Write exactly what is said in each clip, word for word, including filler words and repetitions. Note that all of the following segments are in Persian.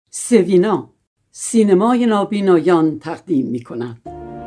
سوینا، سینمای نابینایان تقدیم می کند.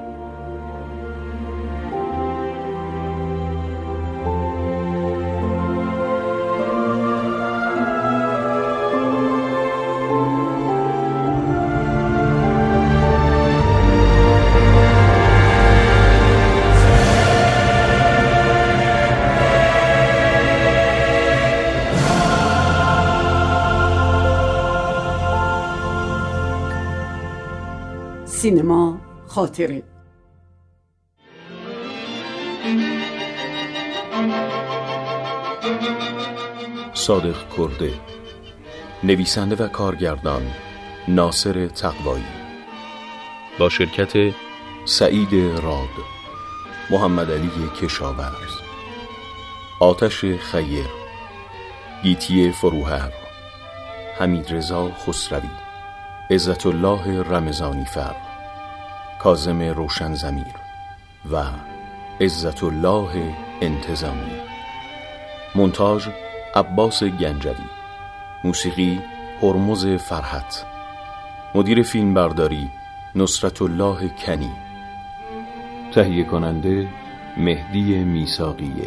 سینما خاطره. صادق کرده، نویسنده و کارگردان ناصر تقوایی، با شرکت سعید راد، محمد علی کشاورز، آتش خیر، گیتی فروهر، حمید رضا خسروی، عزت الله رمضانی فر، کاظم روشن ضمیر و عزت الله انتظامی. مونتاژ عباس گنجوی. موسیقی هرمز فرحت. مدیر فیلمبرداری نصرت الله کنی. تهیه کننده مهدی میثاقیه.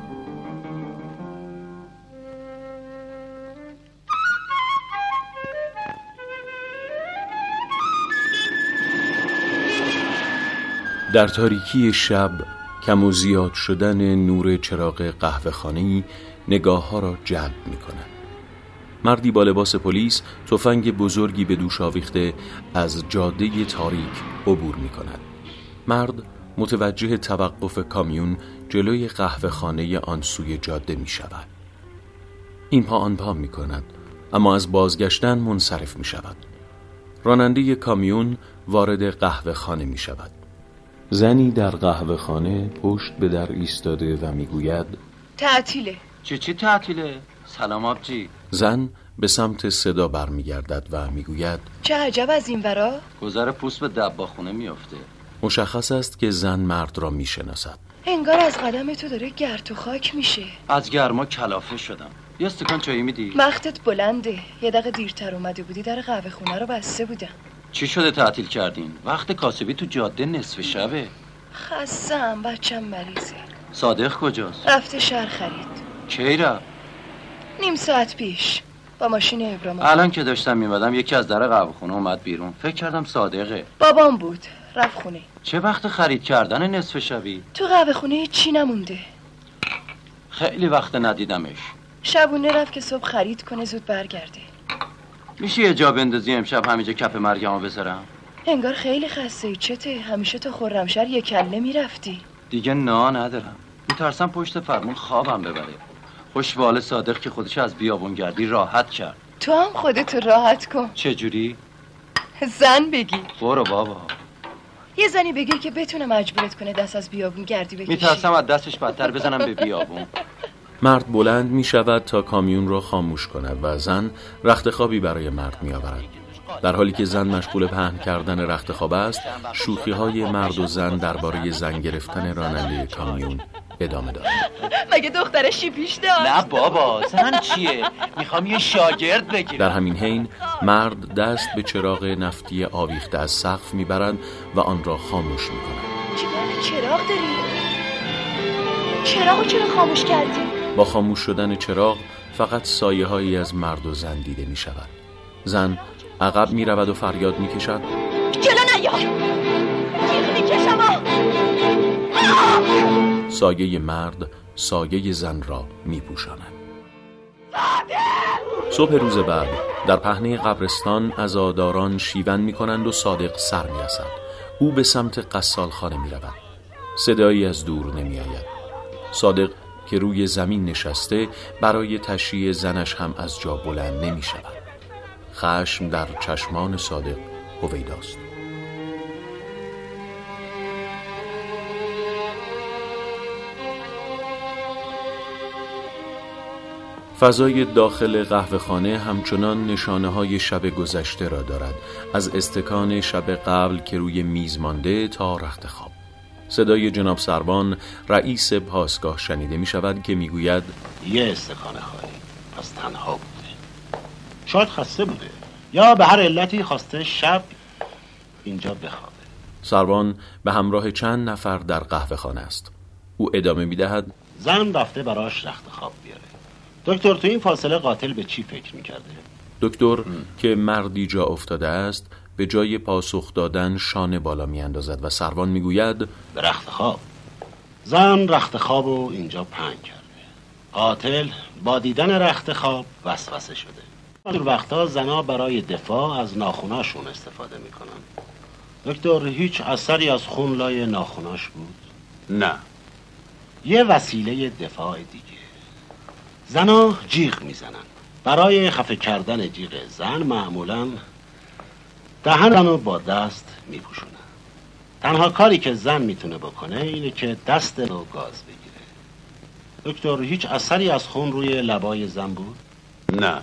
در تاریکی شب کم و زیاد شدن نور چراغ قهوه‌خانه‌ای نگاه ها را جلب می کند. مردی با لباس پلیس تفنگ بزرگی به دوش آویخته از جاده تاریک عبور می کند. مرد متوجه توقف کامیون جلوی قهوه‌خانه آن سوی جاده می شود. این پا آن پا می کند، اما از بازگشتن منصرف می شود. راننده کامیون وارد قهوه‌خانه می شود. زنی در قهوه‌خانه پشت به در ایستاده و میگوید تعطیله. چی چی تعطیله؟ سلام آبجی. زن به سمت صدا برمیگردد و میگوید چه عجب از این ورا؟ گذر پوست به دباخونه میافته. مشخص است که زن مرد را میشناسد. انگار از قدم تو داره گرد و خاک میشه. از گرما کلافه شدم. یه استکان چایی میدی؟ مختت بلنده. یه دقیقه دیرتر اومده بودی در قهوه خونه رو بسته بودم. چی شده تعطیل کردین؟ وقت کاسبی تو جاده نصف شبه. خستم، بچم مریضه. صادق کجاست؟ رفته شهر خرید. کی رفت؟ نیم ساعت پیش با ماشین ابرام. الان که داشتم میمدم یکی از در قهوه خونه اومد بیرون. فکر کردم صادقه. بابام بود، رفت خونه. چه وقت خرید کردن نصف شبی؟ تو قهوه خونه چی نمونده. خیلی وقت ندیدمش. شبونه رفت که صبح خرید کنه زود برگرده. میشه یه جا بندازی امشب همینجا کف مرگمو بذارم؟ انگار خیلی خسته ای. چته؟ همیشه تا خرمشهر یک کله میرفتی. دیگه نا ندارم. میترسم پشت فرمون خوابم ببره. خوشوال صادق که خودش از بیابونگردی راحت کرد. تو هم خودتو راحت کن. چجوری؟ زن بگی. برو بابا. یه زنی بگیر که بتونه مجبورت کنه دست از بیابونگردی بکشی. میترسم از دستش بدتر بزنم به بیابون. مرد بلند می شود تا کامیون را خاموش کند و زن رخت خوابی برای مرد می آورد. در حالی که زن مشغول پهن کردن رخت خواب است، شوخی های مرد و زن درباره زن گرفتن راننده کامیون ادامه دارد. مگه دخترش چی پیش داشت؟ نه بابا، زن چیه؟ میخوام یه شاگرد بگیرم. در همین حین مرد دست به چراغ نفتی آویخته از سقف میبرند و آن را خاموش میکنند. چیکار چراغ داری؟ چراغو چرا خاموش کردی؟ با خاموش شدن چراغ فقط سایه هایی از مرد و زن دیده می شود. زن عقب می رود و فریاد می کشد جلو نیا، جیغ می کشم. سایه مرد سایه زن را می پوشاند. صبح روز بعد در پهنه قبرستان عزاداران شیون می کنند و صادق سر می رسد. او به سمت قصال خانه می رود. صدایی از دور نمی آید. صادق که روی زمین نشسته برای تشییع زنش هم از جا بلند نمی شود. خشم در چشمان صادق هویداست. فضای داخل قهوه‌خانه همچنان نشانه های شب گذشته را دارد، از استکان شب قبل که روی میز مانده تا رخت خواب. صدای جناب سروان رئیس پاسگاه شنیده می شود که می گوید یه استکان خواهی، پس تنها بوده، شاید خسته بوده، یا به هر علتی خواسته شب اینجا بخوابه. سروان به همراه چند نفر در قهوه خانه است. او ادامه می‌دهد: زن رفته براش رخت خواب بیاره. دکتر تو این فاصله قاتل به چی فکر می‌کرده؟ دکتر ام. که مردی جا افتاده است به جای پاسخ دادن شانه بالا می‌اندازد و سروان می‌گوید: به رخت خواب. زن رخت خوابو اینجا پهن کرده. قاتل با دیدن رخت خواب وسوسه شده. در وقتا زنا برای دفاع از ناخناشون استفاده میکنن. دکتر هیچ اثری از خون لای ناخناش بود؟ نه. یه وسیله دفاع دیگه. زنا جیغ میزنن. برای خفه کردن جیغ زن معمولا دهن زنو با دست میپوشونن. تنها کاری که زن میتونه بکنه اینه که دست رو گاز بگیره. دکتر هیچ اثری از خون روی لبای زن بود؟ نه.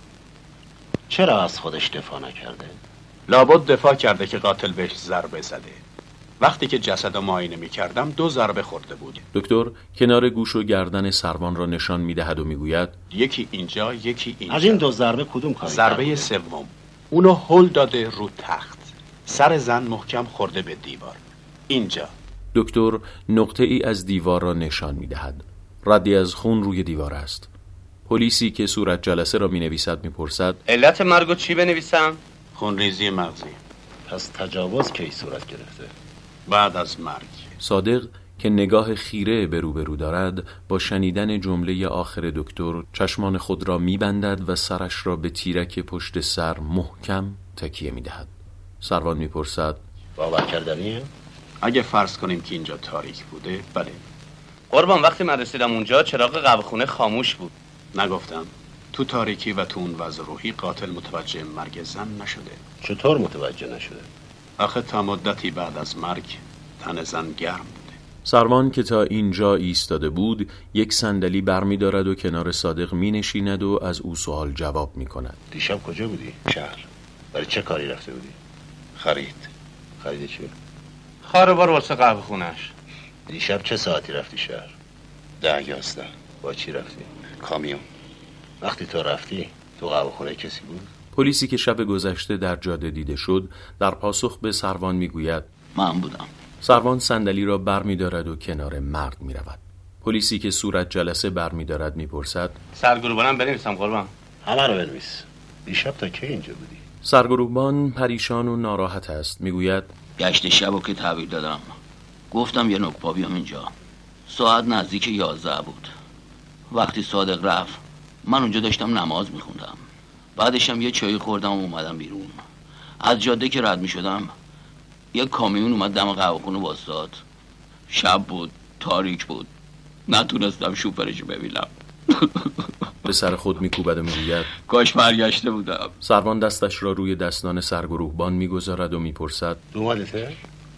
چرا از خودش دفاع نکرده؟ لابد دفاع کرده که قاتل بهش ضربه زده. وقتی که جسد رو معاینه می‌کردم دو ضربه خورده بود. دکتر کنار گوش و گردن سروان را نشان می‌دهد و می‌گوید: یکی اینجا، یکی اینجا. از این دو ضربه کدوم کاری؟ ضربه سوم. اونو هل داده رو تخت. سر زن محکم خورده به دیوار. اینجا. دکتر نقطه ای از دیوار را نشان می‌دهد. ردی از خون روی دیوار است. پلیسی که صورت جلسه را می‌نویسد می‌پرسد: علت مرگو چی بنویسم؟ خونریزی مغزی. پس تجاوز کی صورت گرفته؟ بعد از مرگ. صادق که نگاه خیره به روبرو دارد با شنیدن جمله آخر دکتر چشمان خود را می‌بندد و سرش را به تیرک پشت سر محکم تکیه می‌دهد. سروان می‌پرسد: باور کردنیه؟ اگه فرض کنیم که اینجا تاریک بوده، بله. قربان وقتی من رسیدم اونجا چراغ قهوه خونه خاموش بود. نگفتم تو تاریکی و تو اون وضع روحی قاتل متوجه مرگ زن نشده. چطور متوجه نشده؟ آخه تا مدتی بعد از مرگ تن زن گرم بوده. سروان که تا اینجا ایستاده بود یک صندلی برمی دارد و کنار صادق می نشیند و از او سوال جواب می کند. دیشب کجا بودی؟ شهر. برای چه کاری رفته بودی؟ خرید. خرید چی؟ خاره بار واسه قهوه خونش. دیشب چه ساعتی رفتی شهر؟ ده یازده. با چی رفتی؟ کامیون. وقتی تو رفتی تو قهوه خونه کسی بود؟ پلیسی که شب گذشته در جاده دیده شد در پاسخ به سروان میگوید: من بودم. سروان صندلی را بر می دارد و کنار مرد می رود. پلیسی که صورت جلسه بر می دارد می پرسد: سرگروبانم بنویسم قربان؟ همه رو بنویس. دیشب تا کی اینجا بودی؟ سرگروبان پریشان و ناراحت است. می گوید: گشت شبو که تحویل دادم، گفتم یه نوک پا بیام اینجا. ساعت نزدیک یازده بود. وقتی صادق رفت من اونجا داشتم نماز میخوندم. بعدشم یه چایی خوردم و اومدم بیرون. از جاده که رد میشدم یه کامیون اومد دم قهوه خونه واسطاد. شب بود، تاریک بود، نتونستم شوفرشو ببینم. به سر خود میکوبد و میگوید: کاش برگشته بودم. سروان دستش را روی دستان سرگروهبان میگذارد و میپرسد: دومادته؟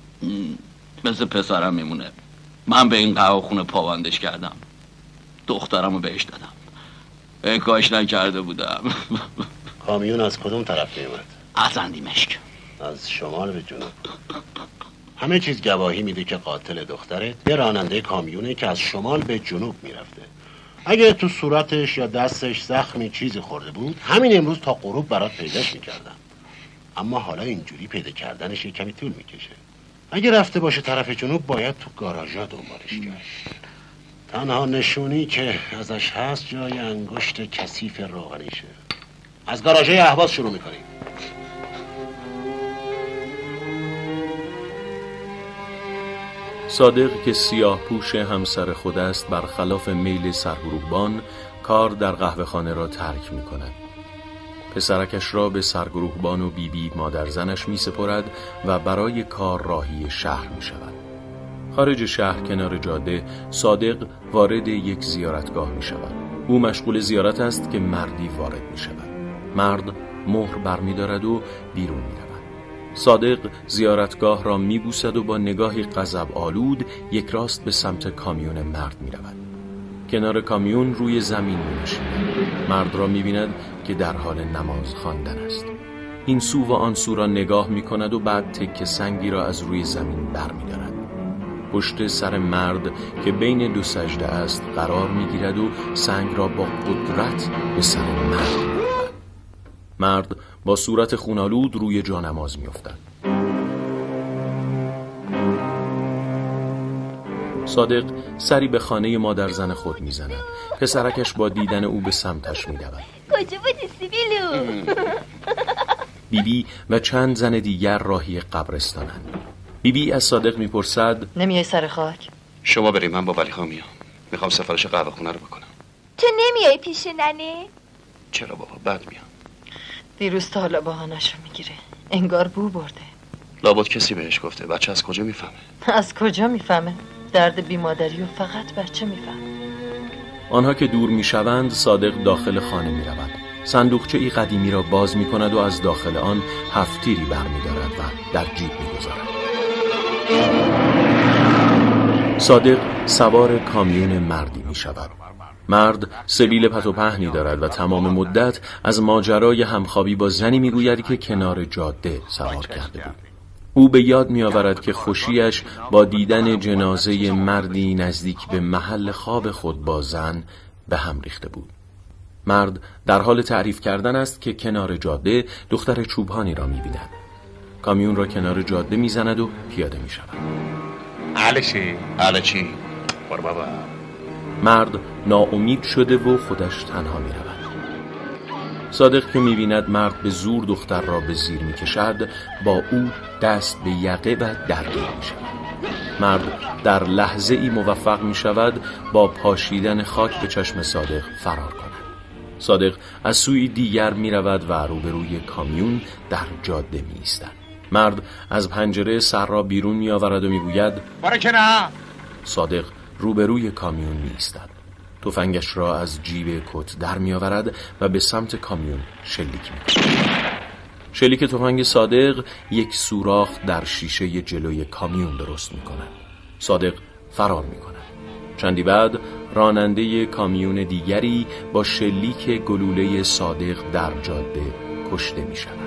مثل پسرم میمونه. من به این قهوه خونه پابندش کردم، دخترمو بهش دادم. ای کاش نکرده بودم. کامیون از کدوم طرف میومد؟ از اندیمشک. از شمال به جنوب. همه چیز گواهی میده که قاتل دخترت یه راننده کامیونه که از شمال به جنوب میرفته. اگه تو صورتش یا دستش زخمی چیزی خورده بود همین امروز تا غروب برات پیداش میکردم. اما حالا اینجوری پیدا کردنش یه کمی طول میکشه. اگه رفته باشه طرف جنوب باید تو گاراژا دنبالش گشت. تنها نشونی که ازش هست جای انگشت کثیف روغنیشه. از گاراژه اهواز شروع میکنیم. صادق که سیاه پوش همسر خود است برخلاف میل سرگروهبان کار در قهوه خانه را ترک می کند. پسرکش را به سرگروهبان و بیبی مادر زنش می سپرد و برای کار راهی شهر می شود. خارج شهر کنار جاده صادق وارد یک زیارتگاه می شود. او مشغول زیارت است که مردی وارد می شود. مرد مهر بر می دارد و بیرون می رود. صادق زیارتگاه را می بوسد و با نگاهی غضب آلود یک راست به سمت کامیون مرد می رود. کنار کامیون روی زمین می نشیند. مرد را می بیند که در حال نماز خواندن است. این سو و آن سو را نگاه می کند و بعد تکه سنگی را از روی زمین بر می دارد. پشت سر مرد که بین دو سجده است قرار می گیرد و سنگ را با قدرت به سر مرد می رود. مرد با صورت خونالود روی جانماز می‌افتد. صادق سری به خانه مادر زن خود می‌زند. پسرکش با دیدن او به سمتش می‌دود. کجا بودی سیبیلو؟ بیبی و چند زن دیگر راهی قبرستانند. بیبی از صادق می‌پرسد نمیای سر خاک؟ شما بریم، من با ولیخان میام. میخوام سفارش قهوه خونه رو بکنم. تو نمیای پیش ننه؟ چرا بابا؟ بعد میام. دیروز تا حالا بهانه‌شو میگیره. انگار بو برده. لابد کسی بهش گفته. بچه از کجا میفهمه؟ از کجا میفهمه؟ درد بیمادری و فقط بچه میفهمه. آنها که دور میشوند صادق داخل خانه میرود. صندوقچه ای قدیمی را باز میکند و از داخل آن هفتیری برمیدارد و در جیب میگذارد. صادق سوار کامیون مردی میشود. مرد سبیل پت و پهنی دارد و تمام مدت از ماجرای همخوابی با زنی میگوید که کنار جاده سوار کرده بود. او به یاد میآورد که خوشیش با دیدن جنازه مردی نزدیک به محل خواب خود با زن به هم ریخته بود. مرد در حال تعریف کردن است که کنار جاده دختر چوبانی را می‌بیند. کامیون را کنار جاده می‌زند و پیاده می‌شود. اهل چی؟ اهل چی؟ بار بابا. مرد ناامید شده و خودش تنها می‌رود. صادق که می‌بیند مرد به زور دختر را به زیر می‌کشد، با او دست به یقه و درگیر می‌شود. مرد در لحظه ای موفق می‌شود با پاشیدن خاک به چشم صادق فرار کند. صادق از سوی دیگر می‌رود و روبروی کامیون در جاده می‌ایستد. مرد از پنجره سر را بیرون می‌آورد و می‌گوید برای که نه. صادق روبروی کامیون می‌ایستد. تفنگش را از جیب کت در می‌آورد و به سمت کامیون شلیک می‌کند. شلیک تفنگ صادق یک سوراخ در شیشه جلوی کامیون درست می‌کند. صادق فرار می‌کند. چندی بعد راننده کامیون دیگری با شلیک گلوله صادق در جاده کشته می شود.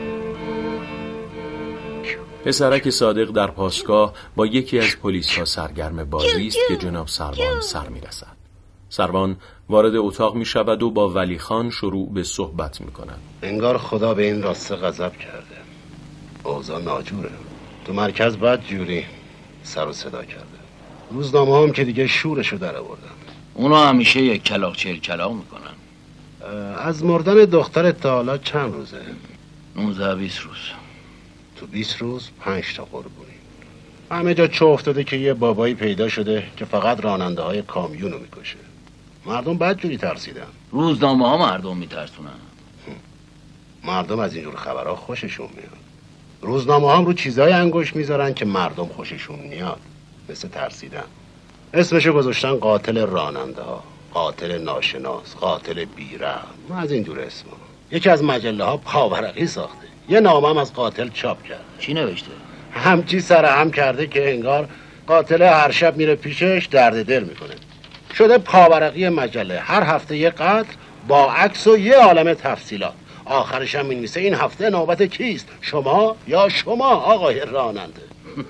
پسرک صادق در پاسگاه با یکی از پلیس ها سرگرم بازی است که جناب سروان سر می رسد. سروان وارد اتاق می شود و با ولیخان شروع به صحبت می کند. انگار خدا به این راسته غضب کرده. اوضاع ناجوره. تو مرکز بد جوری سر و صدا کرده. روزنامه هم که دیگه شورشو در آوردن. اونا همیشه یک کلاغ چهل کلاغ میکنن. از مردن دختر تا حالا چند روزه؟ نوزده بیست روز. تو بیست روز پنج تا قربونی. همه جا چه افتاده که یه بابایی پیدا شده که فقط راننده های کامیونو میکشه. مردم بدجوری ترسیدن. روزنامه ها مردم میترسونن. مردم از اینجور خبرها خوششون میاد. روزنامه هم رو چیزای انگوش میذارن که مردم خوششون میاد، مثل ترسیدن. اسمشو گذاشتن قاتل راننده ها، قاتل ناشناس، قاتل بیرحم، از این جور اسما. یکی از مجله ها پاورقی ساخته، یه نامه هم از قاتل چاپ کرده. چی نوشته؟ همچی سر هم کرده که انگار قاتل هر شب میره پیشش درد دل میکنه. شده پاورقی مجله، هر هفته یه قتل با عکس و یه عالمه تفصیلات. آخرش هم می‌نویسه این هفته نوبت کیست؟ شما یا شما آقای راننده.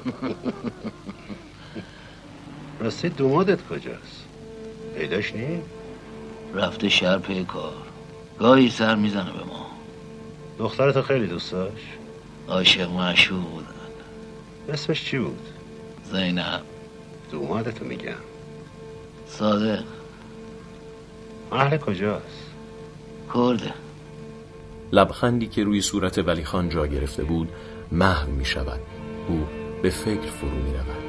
راستی دومادت کجاست؟ پیداش نی؟ رفته شهر پی کار، گاهی سر میزنه به ما. دخترتو خیلی دوست داشت؟ عاشق معشوق بودن. اسمش چی بود؟ زینب. دومادتو میگم. صادق. اهل کجاست؟ کرده. لبخندی که روی صورت ولیخان جا گرفته بود محو می شود. او به فکر فرو می رود.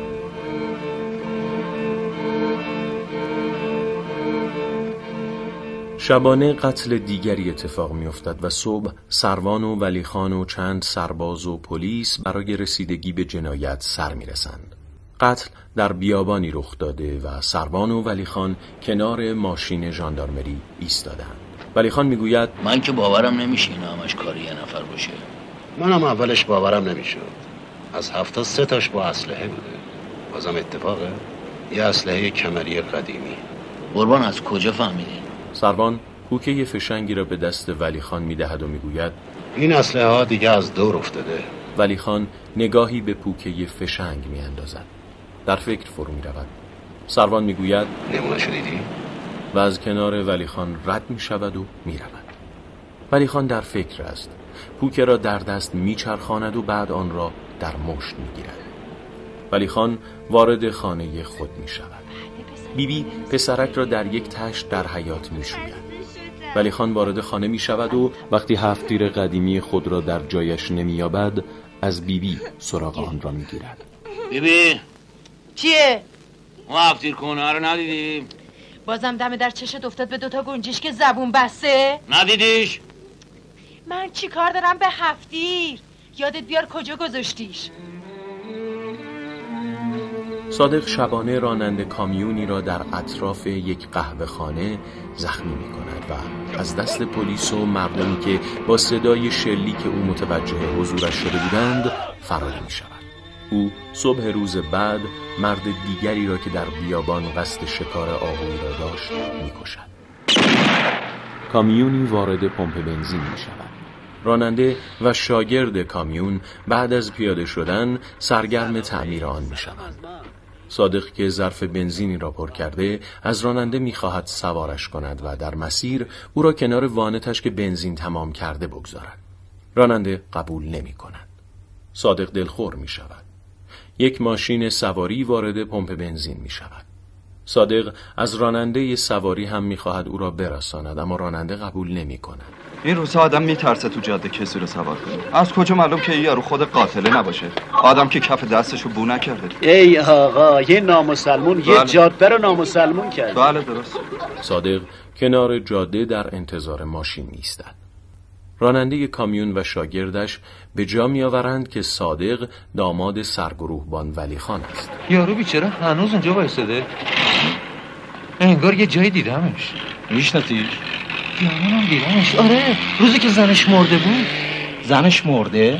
شبانه قتل دیگری اتفاق می افتد و صبح سروان و ولیخان و چند سرباز و پلیس برای رسیدگی به جنایت سر می رسند. قتل در بیابانی رخ داده و سروان و ولیخان کنار ماشین ژاندارمری ایستادند. ولیخان میگوید من که باورم نمیشه اینا همش کاری یه نفر باشه. منم اولش باورم نمیشد. از هفته سه تاش با اسلحه بوده. بازم اتفاقه؟ یه اسلحه کمری قدیمی. قربان از کجا فهمیدین؟ سروان پوکه فشنگی را به دست ولیخان میدهد و میگوید این اسلحه ها دیگه از دور افتاده. ولیخان نگاهی به پوکه فشنگ میاندازد. در فکر فرو میرود. سروان میگوید نمونه شدیدی؟ و از کنار ولیخان رد می شود و می رود. ولیخان در فکر است. پوکه را در دست میچرخاند و بعد آن را در مشت میگیرد. ولیخان وارد خانه خود میشود. بیبی پسرک را در یک تشت در حیاط میشوید. ولیخان وارد خانه میشود و وقتی هفت تیر قدیمی خود را در جایش نمییابد از بیبی سراغ آن را میگیرد. بیبی چیه؟ ما هفت تیر کهنه رو ندیدیم؟ بازم دم در چشت افتاد به دوتا گنجش که زبون بسته؟ ندیدیش؟ من چی کار دارم به هفت تیر؟ یادت بیار کجا گذاشتیش؟ صادق شبانه راننده کامیونی را در اطراف یک قهوه خانه زخمی می کند و از دست پلیس و مردمی که با صدای شلیک او متوجه حضورش شده بودند فرار می شود. او صبح روز بعد مرد دیگری را که در بیابان قصد شکار آهویی را داشت می کشد. کامیونی وارد پمپ بنزین می شود. راننده و شاگرد کامیون بعد از پیاده شدن سرگرم تعمیر آن می شوند. صادق که ظرف بنزینی را پر کرده از راننده می خواهد سوارش کند و در مسیر او را کنار وانتش که بنزین تمام کرده بگذارد. راننده قبول نمی کند. صادق دلخور می شود. یک ماشین سواری وارد پمپ بنزین می شود. صادق از راننده سواری هم می خواهد او را برساند اما راننده قبول نمی کند. این روزا آدم میترسه تو جاده کسی رو سوار کنه. از کجا معلوم که این یارو خود قاتله نباشه؟ آدم که کف دستشو بو نکرده. ای آقا یه نامسلمون بله. یه جاده رو نامسلمون کرد. بله درست. صادق کنار جاده در انتظار ماشین میایستد. راننده کامیون و شاگردش به جا میآورند که صادق داماد سرگروهبان ولیخان است. یارو بیچاره هنوز اونجا وایساده. انگار یه جایی دیدمش. میشناسیش؟ گمونم دیدمش. آره روزی که زنش مرده بود. زنش مرده؟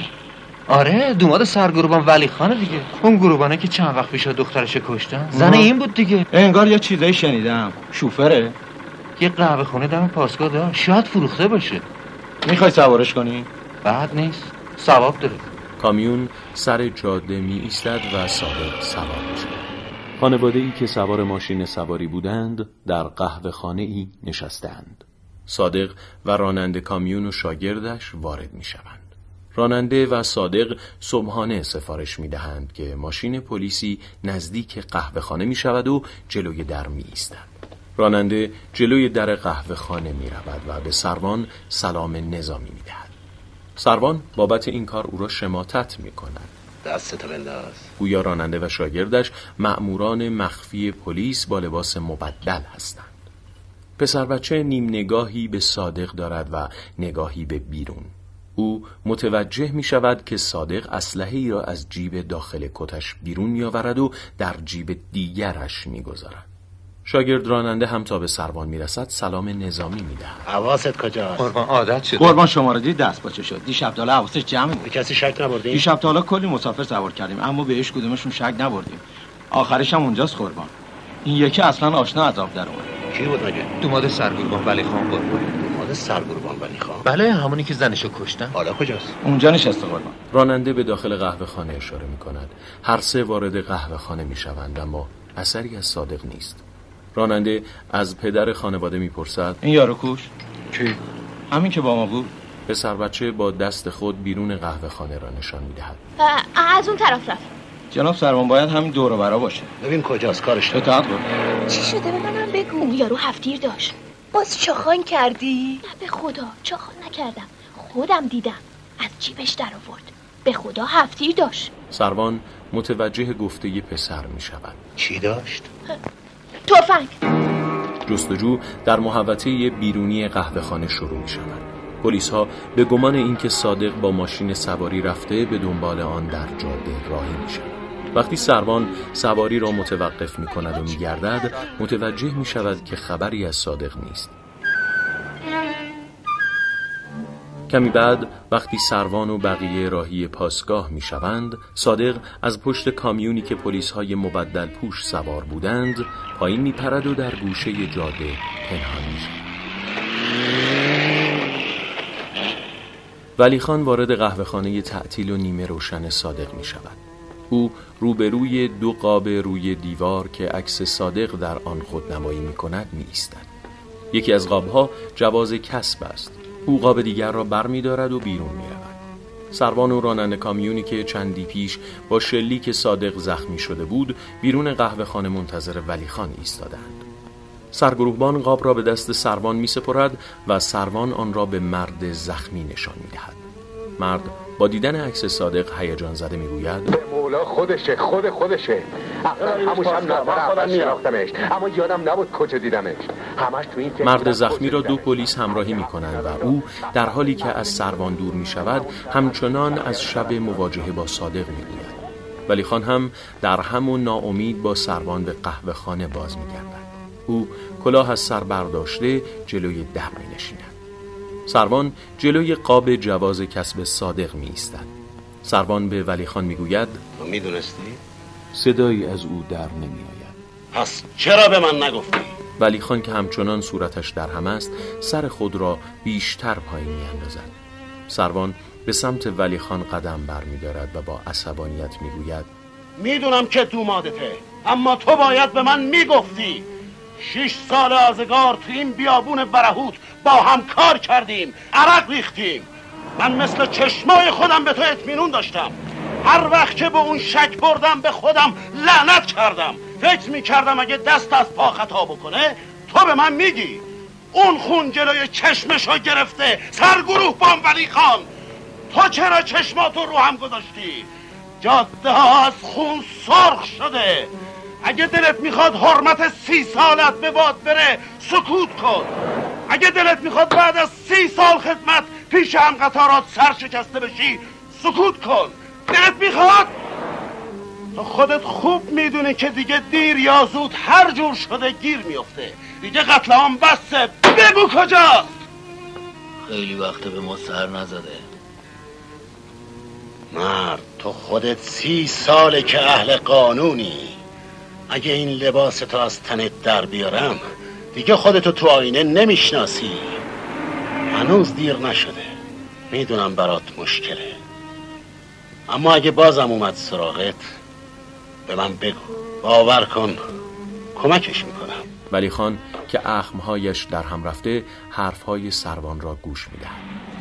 آره دوماد سرگروهبان ولیخانه دیگه. اون گروهبانه که چند وقت پیش دخترش کشتن زن این بود دیگه. انگار یه چیزایی شنیدم. شوفره؟ یه قهوه خونه دم پاسگاه داره. شاید فروخته باشه. میخوای سوارش کنی؟ بعد نیست. ثواب داره. کامیون سر جاده می ایستد و صادق سوار میشه. خانواده‌ای که سوار ماشین سواری بودند در قهوه خانه ای نشستند. صادق و راننده کامیون و شاگردش وارد می شوند. راننده و صادق صبحانه سفارش می دهند که ماشین پلیسی نزدیک قهوه خانه می شود و جلوی در می ایستد. راننده جلوی در قهوه خانه می رود و به سروان سلام نظامی می دهد. سروان بابت این کار او را شماتت می کند. دستت بنداز. گویا راننده و شاگردش مأموران مخفی پلیس با لباس مبدل هستند. پسر بچه نیم نگاهی به صادق دارد و نگاهی به بیرون. او متوجه می شود که صادق اسلحه‌ای را از جیب داخل کتش بیرون می آورد و در جیب دیگرش می گذارد. شاگرد راننده هم تا به سروان می رسد سلام نظامی می دهد. حواست کجاست؟ قربان عادت شده. قربان شما را دید دست باچه شد. دیشب تا حالا حواسش جمع بود. به کسی شک نبردیم؟ دیشب تا حالا کلی مسافر سوار کردیم اما به هیچ کدومشون شک نبردیم. آخرش هم اونجاست قربان. این یکی اصلا آشنا از آب در اومد. کی بود مگه؟ دوماد سرگروهبان ولیخان قربان. دوماد سرگروهبان ولیخان؟ بله همونی که زنشو کشتن. حالا کجاست؟ اونجا نشسته قربان. راننده به داخل قهوه خانه اشاره می کند. هر سه وارد قهوه خانه می شوند اما اثری از صادق نیست. راننده از پدر خانواده میپرسد این یارو کوش؟ کی؟ همین که با ما بود. پسر بچه با دست خود بیرون قهوه خانه را نشان میدهد. از اون طرف رفت. جناب سروان باید همین دور و برا باشه. ببین کجاست کارش. اطاعت کن. چی شده به منم بگو. اون یارو هفتیر داشت. باز چاخان کردی؟ نه به خدا چاخان نکردم. خودم دیدم. از جیبش در آورد. به خدا هفتیر داشت. سروان متوجه گفته پسر می شود. چی داشت؟ تفنگ. جستجو در محوطه بیرونی قهوه خانه شروع می شود. پلیس ها به گمان اینکه صادق با ماشین سواری رفته به دنبال آن در جاده راهی می شود. وقتی سروان سواری را متوقف می کند و می گردد متوجه می شود که خبری از صادق نیست. کمی بعد وقتی سروان و بقیه راهی پاسگاه می شوند صادق از پشت کامیونی که پلیس های مبدل پوش سوار بودند پایین می پرد و در گوشه جاده پنهان می شود. ولیخان وارد قهوه خانه تعطیل و نیمه روشن صادق می شود. او روبروی دو قاب روی دیوار که عکس صادق در آن خودنمایی می کند می ایستد. یکی از قابها جواز کسب است. او قاب دیگر را بر می دارد و بیرون می رود. سروان و راننده کامیونی که چندی پیش با شلیک صادق زخمی شده بود بیرون قهوه خانه منتظر ولیخان ایستادند. سرگروهبان قاب را به دست سروان می سپرد و سروان آن را به مرد زخمی نشان می دهد. مرد با دیدن عکس صادق هیجان زده می گوید به مولا خودشه، خود خودشه. هموش هم نفر اول میراختمش، اما یادم نبود کجا دیدمش. همش تو این مرد زخمی را دو پلیس همراهی می کنند و او در حالی که از سروان دور می شود همچنان از شب مواجهه با صادق می گوید. ولیخان هم در همون ناامید با سروان به قهوه خانه باز می گردد. او کلاه از سر برداشته جلوی در می نشیند. سروان جلوی قاب جواز کسب صادق می ایستد. سروان به ولیخان می گوید می دونستی؟ صدایی از او در نمی آید. پس چرا به من نگفتی؟ ولیخان که همچنان صورتش در هم است سر خود را بیشتر پایین می اندازد. سروان به سمت ولیخان قدم بر می دارد و با عصبانیت می گوید میدونم که دومادته، اما تو باید به من میگفتی. شش سال آزگار تو این بیابون برهوت با هم کار کردیم، عرق ریختیم. من مثل چشمای خودم به تو اطمینان داشتم. هر وقت که به اون شک بردم به خودم لعنت کردم. فکر میکردم اگه دست از پا خطا بکنه تو به من میگی. اون خون جلوی چشمشو گرفته. سرگروه بان ولیخان، تو چرا چشماتو رو هم گذاشتی؟ جاده ها از خون سرخ شده. اگه دلت میخواد حرمت سی سالت به باد بره سکوت کن. اگه دلت میخواد بعد از سی سال خدمت پیش هم قطارات سر شکسته بشی سکوت کن. دلت میخواد؟ تو خودت خوب میدونی که دیگه دیر یا زود هر جور شده گیر میفته. دیگه قتل عام بسه. بگو کجاست؟ خیلی وقته به ما سر نزده. مرد تو خودت سی ساله که اهل قانونی. اگه این لباس تو از تنت در بیارم دیگه خودتو تو آینه نمیشناسی. هنوز دیر نشده. میدونم برات مشکله، اما اگه بازم اومد سراغت به من بگو. باور کن کمکش میکنم. ولیخان که اخمهایش در هم رفته حرفهای سروان را گوش میدهد.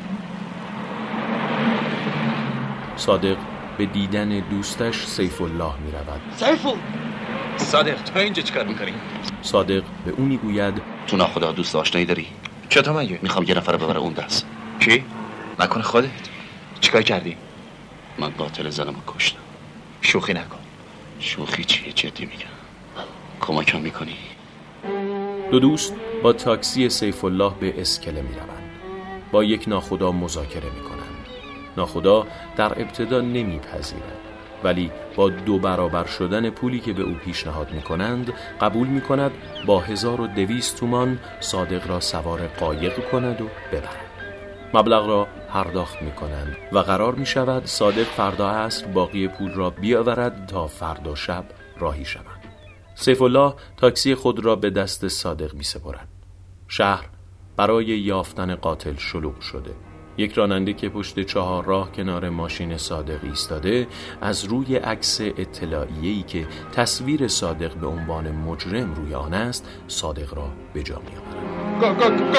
صادق به دیدن دوستش سیف الله میرود. سیفو صادق تو اینجا چیکار میکنی؟ صادق به اون میگوید تو ناخدا دوست آشنایی داری؟ چطور مگه؟ میخوام یه نفر ببره اون دست. کی؟ نکنه خودت؟ چیکار کردی؟ من قاتل زنمو کشتم. شوخی نکن. شوخی چیه؟ جدی میگم. کمکم میکنی؟ دو دوست با تاکسی سیف الله به اسکله میروند. با یک ناخدا مذاکره میکنند. ناخدا در ابتدا نمیپذیرد، ولی با دو برابر شدن پولی که به او پیشنهاد میکنند قبول میکند با هزار و دویست تومان صادق را سوار قایق کند و ببرد. مبلغ را پرداخت میکنند و قرار میشود صادق فردا عصر باقی پول را بیاورد تا فردا شب راهی شوند. سیف الله تاکسی خود را به دست صادق میسپرد. شهر برای یافتن قاتل شلوغ شده. یک راننده که پشت چهار راه کنار ماشین صادق ایستاده از روی عکس اطلاعیه‌ای که تصویر صادق به عنوان مجرم روی آن است صادق را به جا می‌آورد.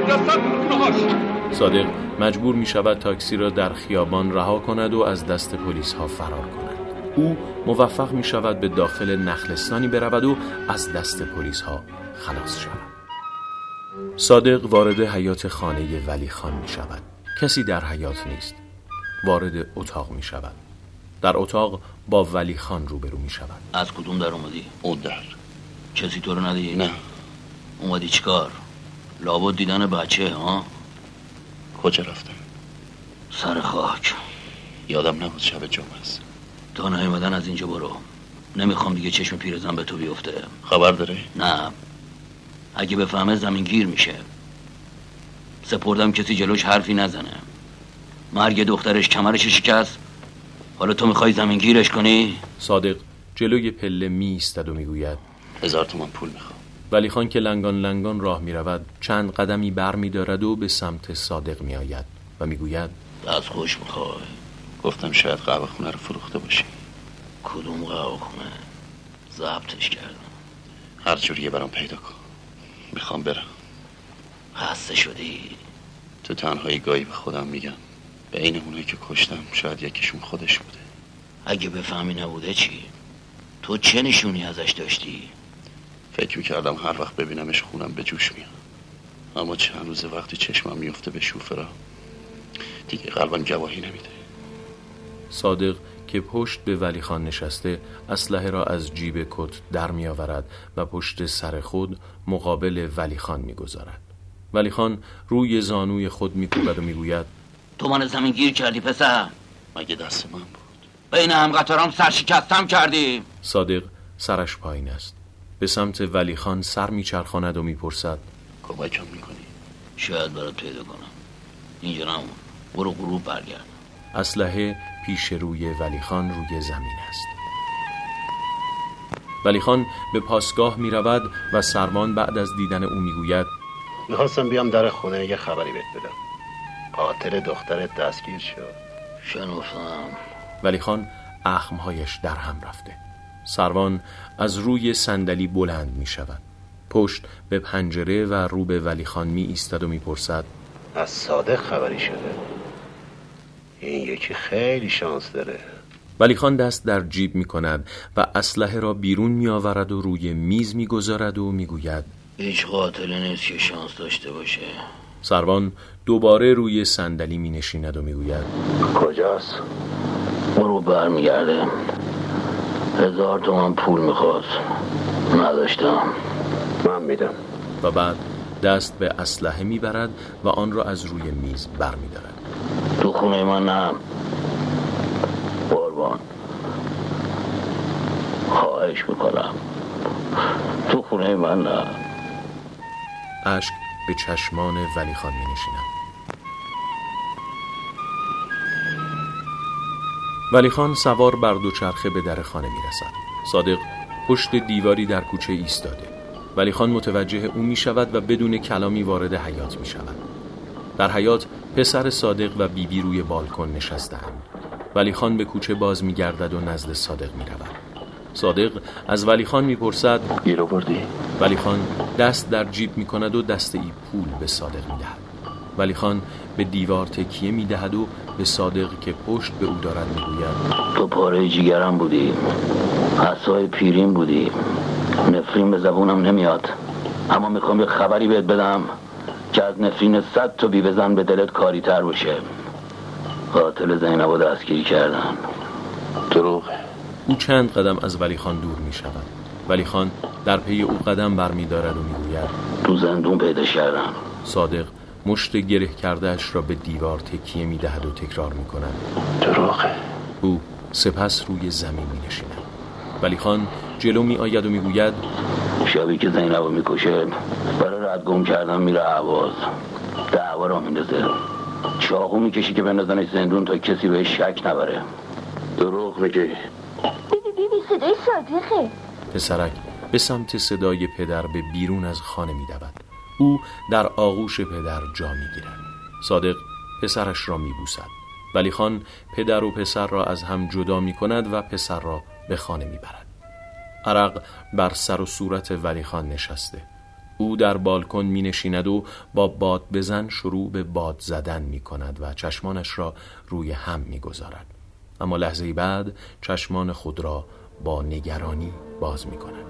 صادق مجبور می‌شود تاکسی را در خیابان رها کند و از دست پلیس‌ها فرار کند. او موفق می‌شود به داخل نخلستانی برود و از دست پلیس‌ها خلاص شود. صادق وارد حیاط خانه ولیخان می‌شود. کسی در حیاط نیست. وارد اتاق می شود. در اتاق با ولیخان روبرو می شود. از کدوم در اومدی؟ اون در. کسی تو رو ندید؟ نه. اومدی چیکار؟ لابد دیدن بچه ها؟ کجا رفتم؟ سر خاک. یادم نبود شب جمعه است. تا نیومدن از اینجا برو. نمیخوام دیگه چشم پیرزن به تو بیفته. خبر داره؟ نه. اگه بفهمه زمین گیر میشه. سپردم کسی جلوش حرفی نزنه. مرگ دخترش کمرش شکست، حالا تو میخوای زمین گیرش کنی؟ صادق جلوی پله می ایستد و میگوید هزار تومان پول میخوام. ولیخان که لنگان لنگان راه میرود چند قدمی بر میدارد و به سمت صادق میآید و میگوید دست خوش میخوای؟ گفتم شاید قهوه خونه رو فروخته باشی. کدوم قهوه خونه؟ ضبطش کردم. هر جوریه برام پیدا کن. میخوام برم. خسته شدی؟ تو تنهایی گاهی به خودم میگم بین اونایی که کشتم شاید یکیشون خودش بوده. اگه بفهمی نبوده چی؟ تو چه نشونی ازش داشتی؟ فکر میکردم هر وقت ببینمش خونم به جوش میاد، اما چند روز وقتی چشمم میفته به شوفرا دیگه قلبم گواهی نمیده. صادق که پشت به ولی خان نشسته اسلحه را از جیب کت در می آورد و پشت سر خود مقابل ولی خان می گذارد. ولی خان روی زانوی خود می کوبد و می گوید تو من زمین گیر کردی پسر. مگه دست من بود؟ بین هم قطارام سرشکستم کردی. صادق سرش پایین است. به سمت ولی خان سر می چرخاند و می پرسد کمکم می کنی؟ شاید برات پیدا کنم. اینجا نمون، برو غروب برگرد. اسلحه پیش روی ولی خان روی زمین است. ولی خان به پاسگاه می رود و سروان بعد از دیدن او می گوید میخواستم بیام در خونه یه خبری بهت بدم. قاتل دخترت دستگیر شد. شنفتم. ولی خان اخمهایش در هم رفته. سروان از روی صندلی بلند می شود. پشت به پنجره و رو به ولی خان می ایستد و می پرسد از صادق خبری شده؟ این یکی خیلی شانس داره. ولی خان دست در جیب می کند و اسلحه را بیرون می آورد و روی میز می گذارد و می گوید هیچ قاتل نیست که شانس داشته باشه. سروان دوباره روی صندلی می نشیند و می گوید کجاست؟ برو برمیگرده. هزار تومن پول میخواست، نداشتم. من میدم. و بعد دست به اسلحه میبرد و آن را از روی میز بر میدارد. تو خونه من نه قربان، خواهش میکنم تو خونه من نه. اشک به چشمان ولی خان می نشیند. ولی خان سوار بر دوچرخه به در خانه می رسد. صادق پشت دیواری در کوچه ایستاده. ولی خان متوجه او می شود و بدون کلامی وارد حیاط می شود. در حیاط پسر صادق و بیبی بی روی بالکن نشستند. ولی خان به کوچه باز می گردد و نزد صادق می رود. صادق از ولی خان می پرسد گیر آوردی؟ ولی خان دست در جیب می کند و دسته ای پول به صادق می دهد. ولی خان به دیوار تکیه می دهد و به صادق که پشت به او دارد می گوید تو پاره جیگرم بودی، حسای پیریم بودی، نفرین به زبونم نمیاد، اما میخوام یه خبری بهت بدم که از نفرین صد تا بی بزن به دلت کاری تر باشه. قاتل زینب رو دستگیر کردن. دروغه. او چند قدم از ولی خان دور می شود. ولی خان در پی او قدم بر می دارد و می گوید تو زندون پیدا کردم. صادق مشت گره کردهش را به دیوار تکیه می دهد و تکرار می کند دروغه. او سپس روی زمین می نشیند. ولی خان جلو می آید و می گوید شبی که زینب رو می کشه برای رد گم کردن میره عواز، دعوا را میندازه، چاقو میکشی که بندازنش زندون تا کسی بهش شک نبره. دروغ میگی. بیبی بیبی صدای صادقه. پسرک به سمت صدای پدر به بیرون از خانه می دود. او در آغوش پدر جا می گیرد. صادق پسرش را می بوسد. ولی خان پدر و پسر را از هم جدا می کند و پسر را به خانه می برد. عرق بر سر و صورت ولی خان نشسته. او در بالکن می نشیند و با باد بزن شروع به باد زدن می کند و چشمانش را روی هم می گذارد. اما لحظه بعد چشمان خود را با نگرانی باز می کند.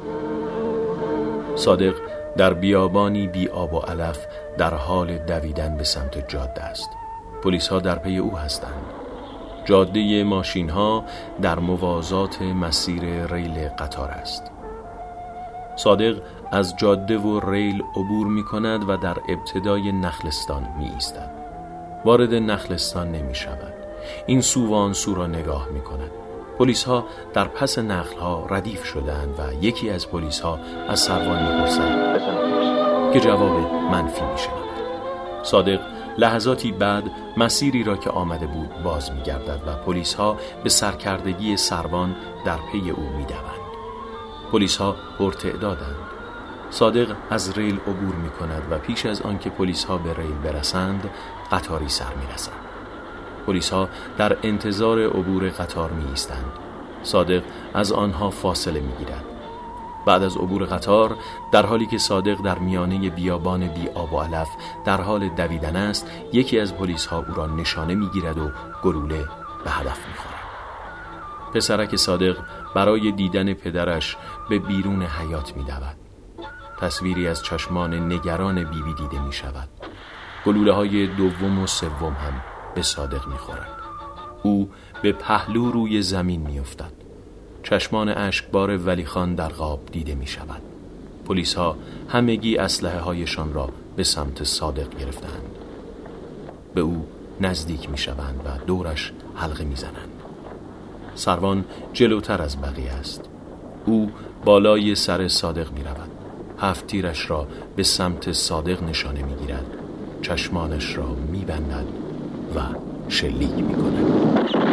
صادق در بیابانی بی آب و علف در حال دویدن به سمت جاده است. پلیس ها در پی او هستند. جاده ماشین ها در موازات مسیر ریل قطار است. صادق از جاده و ریل عبور می کند و در ابتدای نخلستان می ایستد. وارد نخلستان نمی شود. این سو و آن سو را نگاه می کند. پلیس ها در پس نخل ها ردیف شدند و یکی از پلیس ها از سروان می پرسد که جواب منفی می شود. صادق لحظاتی بعد مسیری را که آمده بود باز می گردد و پلیس ها به سرکردگی سروان در پی او می دوند. پلیس ها پرتعدادند. صادق از ریل عبور می کند و پیش از آن که پلیس ها به ریل برسند قطاری سر می رسند. پلیس ها در انتظار عبور قطار می ایستند. صادق از آنها فاصله می گیرد. بعد از عبور قطار، در حالی که صادق در میانه بیابان بی آب و علف در حال دویدن است، یکی از پلیس ها او را نشانه میگیرد و گلوله به هدف میخورد. پسرک صادق برای دیدن پدرش به بیرون حیاط میدود. تصویری از چشمان نگران بیبی بی دیده می شود. گلوله های دوم و سوم هم به صادق می خورد. او به پهلو روی زمین می افتد. چشمان اشکبار ولی خان در قاب دیده می شود. پلیس ها همگی اسلحه هایشان را به سمت صادق گرفتند. به او نزدیک می شوند و دورش حلقه می زنند. سروان جلوتر از بقیه است. او بالای سر صادق می رود. هفت تیرش را به سمت صادق نشانه می گیرد. چشمانش را می بندد و شلیک می کند.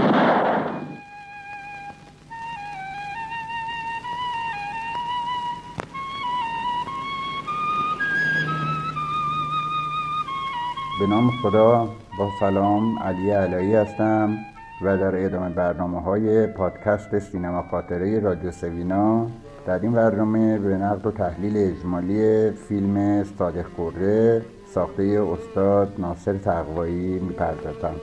به نام خدا، با سلام، علی علایی هستم و در ادامه برنامه‌های پادکست سینما خاطره رادیو سوینا در این برنامه به نقد و تحلیل اجمالی فیلم صادق کرده ساخته استاد ناصر تقوایی می‌پردازم.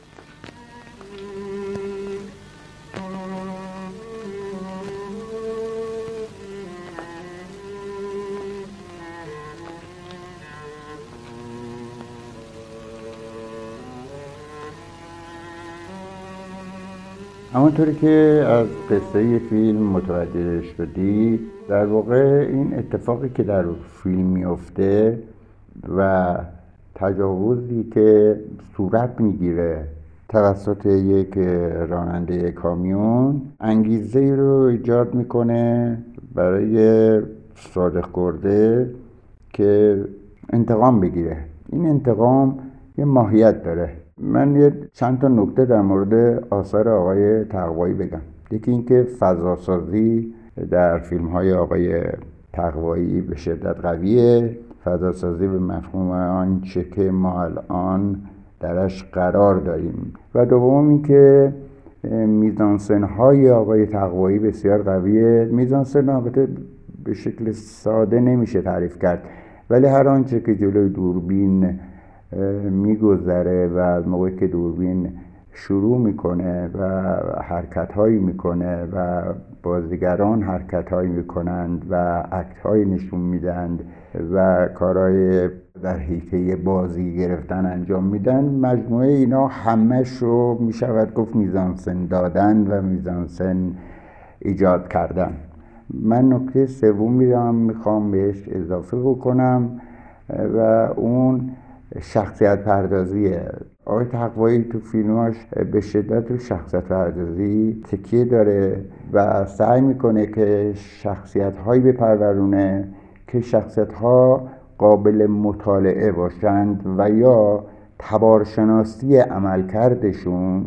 همونطوری که از قصه فیلم متوجه شدید، در واقع این اتفاقی که در فیلم میفته و تجاوزی که صورت میگیره توسط یک راننده کامیون انگیزه رو ایجاد میکنه برای صادق کرده که انتقام بگیره. این انتقام یه ماهیت داره. من یه چند تا نکته در مورد آثار آقای تقوایی بگم. یکی این که فضاسازی در فیلم های آقای تقوایی به شدت قویه. فضاسازی به مفهوم آنچه که ما الان درش قرار داریم. و دوم این که میزانسن های آقای تقوایی بسیار قویه. میزانسن البته به شکل ساده نمیشه تعریف کرد، ولی هر آنچه که جلوی دوربین میگذره و از موقعی که دوربین شروع میکنه و حرکت هایی میکنه و بازیگران حرکت هایی میکنند و اکت هایی نشون میدند و کارهای در حیطه بازی گرفتن انجام میدن، مجموعه اینا همش رو میشود گفت میزانسن دادن و میزانسن ایجاد کردن. من نکته سومی رو هم میخوام بهش اضافه بکنم و اون شخصیت پردازیه. آقای تقوایی تو فیلماش به شدت رو شخصیت پردازی تکیه داره و سعی میکنه که شخصیت هایی بپرورونه که شخصیت ها قابل مطالعه باشند و یا تبارشناسی عملکردشون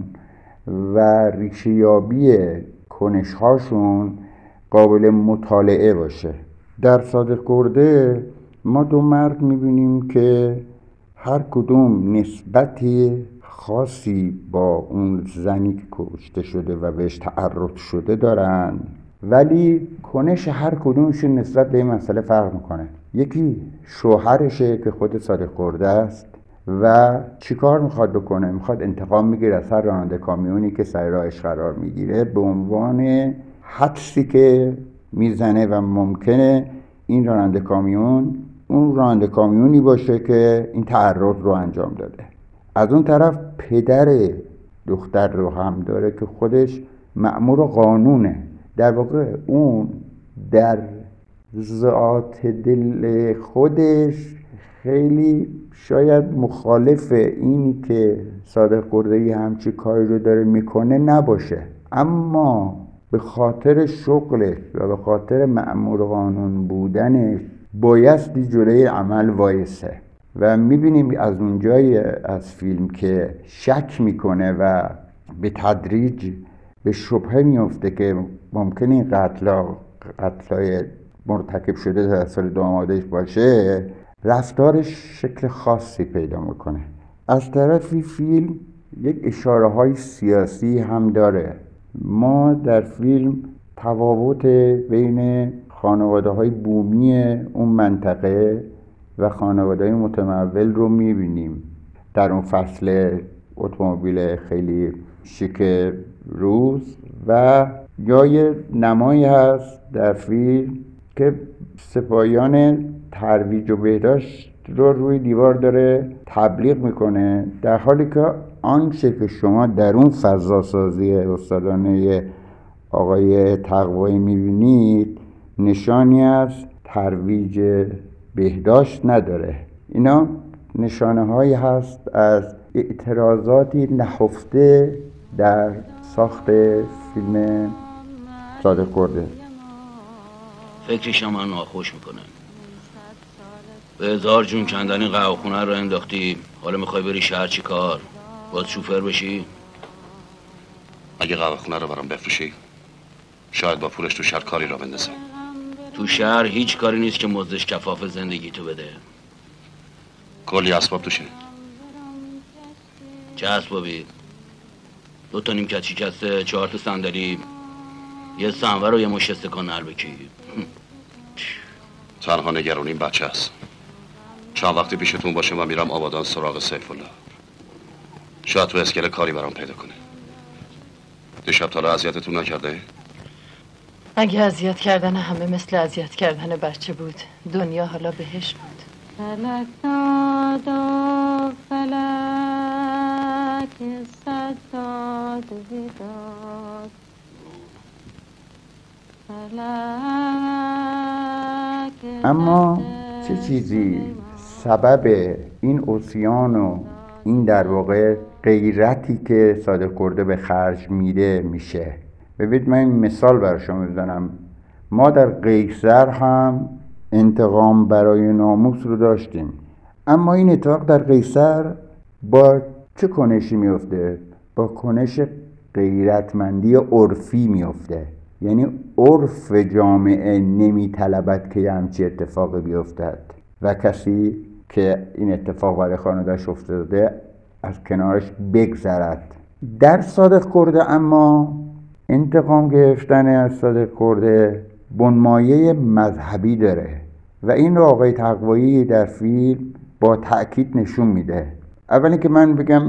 و ریشه‌یابی کنش هاشون قابل مطالعه باشه. در صادق کرده ما دو مرد میبینیم که هر کدوم نسبتی خاصی با اون زنی که کشته شده و بهش تعرض شده دارن، ولی کنش هر کدومشون نسبت به این مسئله فرق میکنه. یکی شوهرشه که خود صادق کرده است و چیکار میخواد بکنه؟ میخواد انتقام میگیره از هر راننده کامیونی که سر راهش قرار میگیره به عنوان حدسی که میزنه و ممکنه این راننده کامیون اون راننده کامیونی باشه که این تعرض رو انجام داده. از اون طرف پدر دختر رو هم داره که خودش مأمور قانونه. در واقع اون در ذات دل خودش خیلی شاید مخالف اینی که صادق کرده‌ای همچی کاری رو داره میکنه نباشه، اما به خاطر شغلش و به خاطر مأمور قانون بودنش بایستی جلوی عمل وایسه و میبینیم از اونجای از فیلم که شک میکنه و به تدریج به شبهه میفته که ممکنه این قتلا قتلای مرتکب شده توسط دامادش باشه، رفتارش شکل خاصی پیدا میکنه. از طرفی فیلم یک اشاره های سیاسی هم داره. ما در فیلم تفاوت بین خانواده های بومی اون منطقه و خانواده های متمول رو میبینیم در اون فصل اتومبیل خیلی شیک روز. و یا یه نمایی هست در فیلم که سپاهیان ترویج و بهداشت رو روی دیوار داره تبلیغ میکنه، در حالی که آنچه که شما در اون فضا سازی استادانه آقای تقوایی میبینید نشانی از ترویج بهداشت نداره. اینا نشانه هایی هست از اعتراضاتی نهفته در ساخت فیلم صادق کرده. فکرش من ناخوش میکنه. به هزار جون کندن این قهوه خونه رو انداختی، حالا میخوای بری شهر چی کار؟ باید شوفر بشی؟ اگه قهوه خونه رو برام بفروشی شاید با پولش تو شهر کاری را بندازم. تو شهر هیچ کاری نیست که مزدش کفاف زندگی تو بده. کلی اسباب توشه. چه اسبابی؟ دو تا نیمکت شکسته، چهار تا صندلی، یه سنور و یه مش استکان نربکی. تنها نگرونیم بچه هست. چند وقتی پیشتون باشه من میرم آبادان سراغ سیف الله. شاید تو اسکله کاری برام پیدا کنه. دیشب تالا اذیتتون نکرده؟ اگه اذیت کردن همه مثل اذیت کردن بچه بود دنیا حالا بهش بود. فلک داد و فلک صد داد بیداد، اما چه چیزی سبب این عصیان و این در واقع غیرتی که صادق کرده به خرج میده میشه؟ ببینید من این مثال برای شما بزنم. ما در قیصر هم انتقام برای ناموس رو داشتیم، اما این اتفاق در قیصر با چه کنشی میفته؟ با کنش غیرتمندی عرفی میفته. یعنی عرف جامعه نمیطلبد که همچی اتفاقی بیفتد و کسی که این اتفاق برای خانواده‌اش افتاده از کنارش بگذرد. در صادق کرده اما انتقام گرفتن از صادق کرده بنمایه مذهبی داره و این رو آقای تقوایی در فیلم با تأکید نشون میده. اولی که من بگم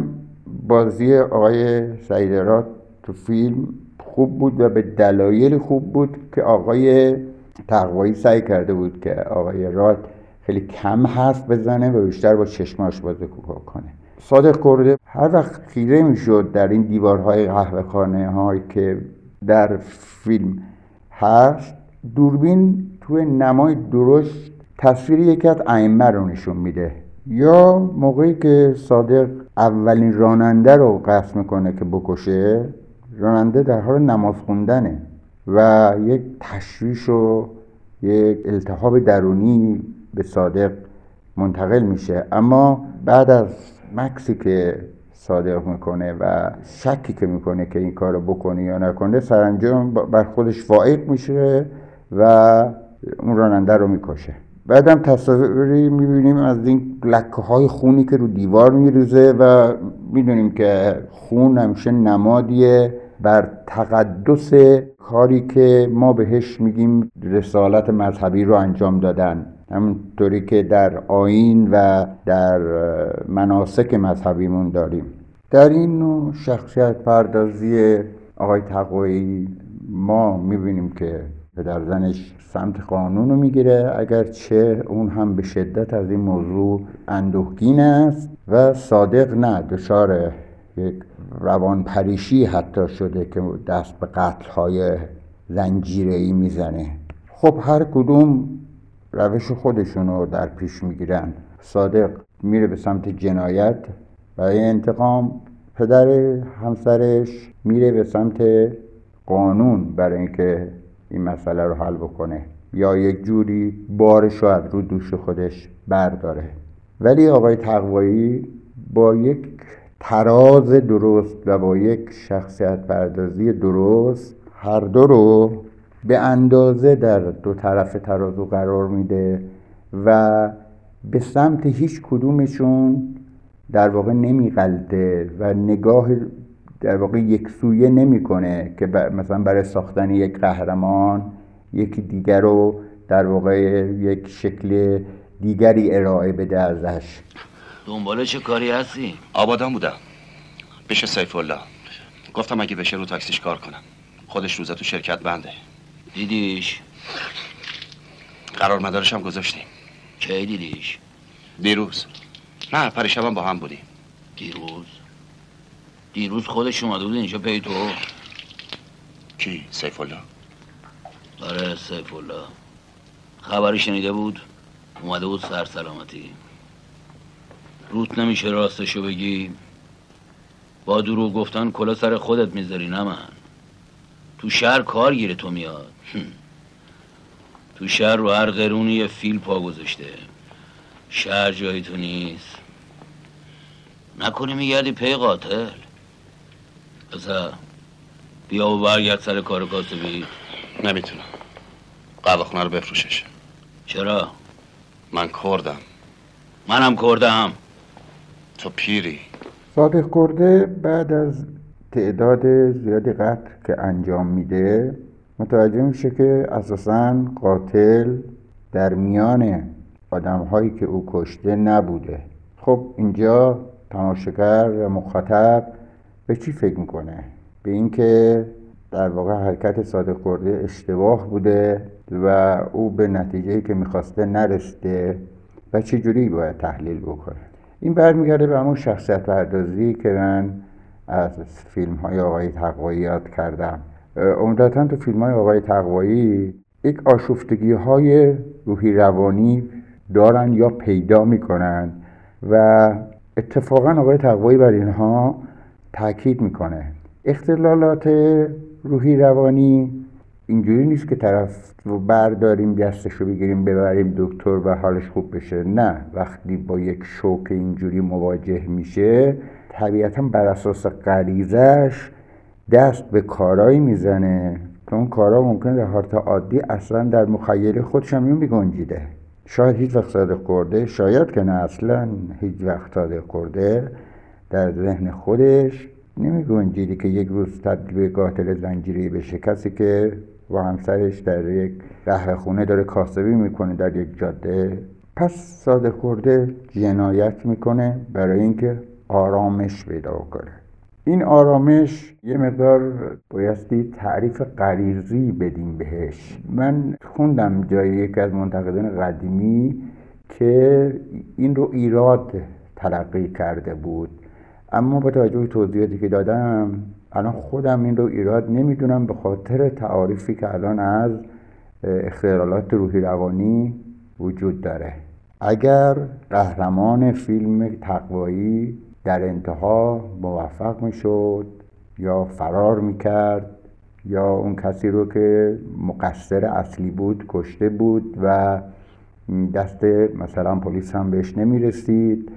بازی آقای سعید راد تو فیلم خوب بود و به دلایل خوب بود که آقای تقوایی سعی کرده بود که آقای راد خیلی کم حرف بزنه و بیشتر با چشماش بازی کنه. صادق کرده هر وقت خیره میشد در این دیوارهای قهوه خانه هایی که در فیلم هست، دوربین توی نمای درشت تصویر یکی از ائمه رو نشون میده. یا موقعی که صادق اولین راننده رو قصد میکنه که بکشه، راننده در حال نماز خوندنه و یک تشویش و یک التهاب درونی به صادق منتقل میشه. اما بعد از مکسی که صادق میکنه و شکی که میکنه که این کار رو بکنه یا نکنه، سرانجام بر خودش فائق میشه و اون راننده رو میکشه. بعدم تصاویری میبینیم از این لکه های خونی که رو دیوار میریزه و میدونیم که خون همیشه نمادیه بر تقدس کاری که ما بهش میگیم رسالت مذهبی رو انجام دادن، همونطوری که در آیین و در مناسک مذهبیمون داریم. در این نوع شخصیت پردازی آقای تقوایی ما میبینیم که پدر زنش سمت قانون رو میگیره، اگرچه اون هم به شدت از این موضوع اندوهگین است و صادق نه، دچار یک روان پریشی حتی شده که دست به قتل‌های زنجیره‌ای میزنه. خب هر کدوم روش خودشون رو در پیش میگیرن. صادق میره به سمت جنایت برای انتقام، پدر همسرش میره به سمت قانون برای اینکه این مسئله رو حل بکنه یا یک جوری بارش رو از رو دوش خودش برداره. ولی آقای تقوایی با یک تراز درست و با یک شخصیت پردازی درست هر دو رو به اندازه در دو طرف ترازو قرار میده و به سمت هیچ کدومشون در واقع نمیغلطه و نگاه در واقع یک سویه نمی کنه که مثلا برای ساختن یک قهرمان یکی دیگر رو در واقع یک شکل دیگری ارائه بده ازش. دنبال چه کاری هستی؟ آبادان بودم، بشه سیف الله. گفتم اگه بشه رو تاکسیش کار کنم. خودش روزه تو شرکت بنده. دیدیش؟ قرار مدارش هم گذاشتیم. کی دیدیش؟ دیروز. نه پریشبم با هم بودیم. دیروز؟ دیروز خودش اومده بود اینجا پی تو؟ کی؟ سیف الله؟ آره سیف الله. خبری شنیده بود؟ اومده بود سر سلامتی. روت نمیشه راستشو بگی؟ با دروغ گفتن کلا سر خودت میذاری نه من. تو شهر کار گیره تو میاد. تو شهر رو هر قرونی یه فیل پا گذاشته. شهر جایی تو نیست. نکنی میگردی پی قاتل؟ بسا بیا و برگرد سر کار کاسبی. نمیتونم. قهوه خونه رو بفروشش. چرا؟ من کردم. منم کردم. تو پیری. صادق کرده بعد از تعداد زیادی قتل که انجام میده متوجه میشه که اساساً قاتل در میان آدم هایی که او کشته نبوده. خب اینجا تماشاگر و مخاطب به چی فکر میکنه؟ به اینکه در واقع حرکت صادق کرده اشتباه بوده و او به نتیجه‌ای که میخواسته نرسیده و چه جوری باید تحلیل بکنه. این برمیگرده به همون شخصیت پردازی که من از فیلم های آقای تقوایی یاد کردم. عمدتاً تو فیلم های آقای تقوایی یک آشفتگی های روحی روانی دارن یا پیدا میکنن و اتفاقاً آقای تقوایی بر اینها تاکید میکنه. اختلالات روحی روانی اینجوری نیست که طرف رو برداریم دستشو بگیریم ببریم دکتر و حالش خوب بشه. نه، وقتی با یک شوک اینجوری مواجه میشه طبیعتاً بر اساس غریزش دست به کارایی میزنه که اون کارا ممکنه در حالت عادی اصلا در مخیله خودش هم نمیگنجیده. شاید هیچ وقت صادق کرده، شاید که نه اصلا هیچ وقت صادق کرده در ذهن خودش نمیگنجیده که یک روز تبدیل به قاتل زنجیری بشه. کسی که با همسرش در یک قهوه خونه داره کاسبی میکنه در یک جاده، پس صادق کرده جنایت میکنه برای اینکه آرامش پیدا کنه. این آرامش یه مقدار بایستی تعریف غریزی بدیم بهش. من خوندم جای یکی از منتقدان قدیمی که این رو ایراد تلقی کرده بود، اما با توجه به توضیحاتی که دادم الان خودم این رو ایراد نمیدونم به خاطر تعاریفی که الان از اختلالات روحی روانی وجود داره. اگر قهرمان فیلم تقوایی در انتها موفق میشد یا فرار میکرد یا اون کسی رو که مقصر اصلی بود کشته بود و دست مثلا پلیس هم بهش نمیرسید،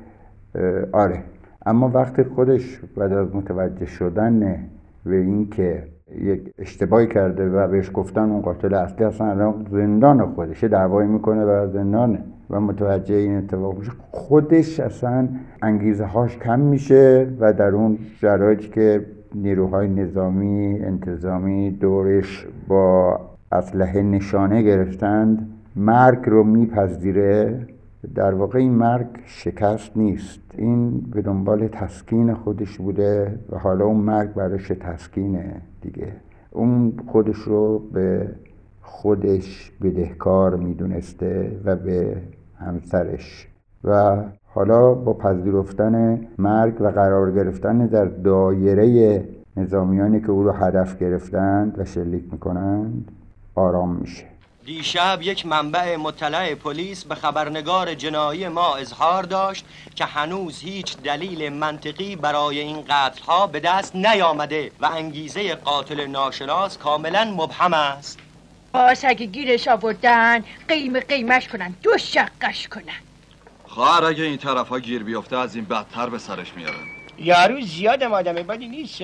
آره. اما وقتی خودش بعد از متوجه شدن به این که یک اشتباهی کرده و بهش گفتن اون قاتل اصلی اصلا الان زندان خودشه، دعوایی میکنه و زندانه و متوجه این اتفاق میشه، خودش اصلا انگیزه هاش کم میشه و در اون شرایطی که نیروهای نظامی انتظامی دورش با اسلحه نشانه گرفتند مرگ رو میپذیره. در واقع این مرگ شکست نیست، این به دنبال تسکین خودش بوده و حالا اون مرگ براش تسکینه دیگه. اون خودش رو به خودش بدهکار میدونسته و به همسرش و حالا با پذیرفتن مرگ و قرار گرفتن در دایره نظامیانی که او رو هدف گرفتند و شلیک میکنند آرام میشه. دیشب یک منبع مطلع پلیس به خبرنگار جنایی ما اظهار داشت که هنوز هیچ دلیل منطقی برای این قتل‌ها به دست نیامده و انگیزه قاتل ناشناس کاملا مبهم است. باز اگه گیرش آوردن قیم قیمش کنن، دو شقش کنن. خواهر اگه این طرف ها گیر بیفته از این بدتر به سرش میارن. یارو زیادم آدم بدی نیست.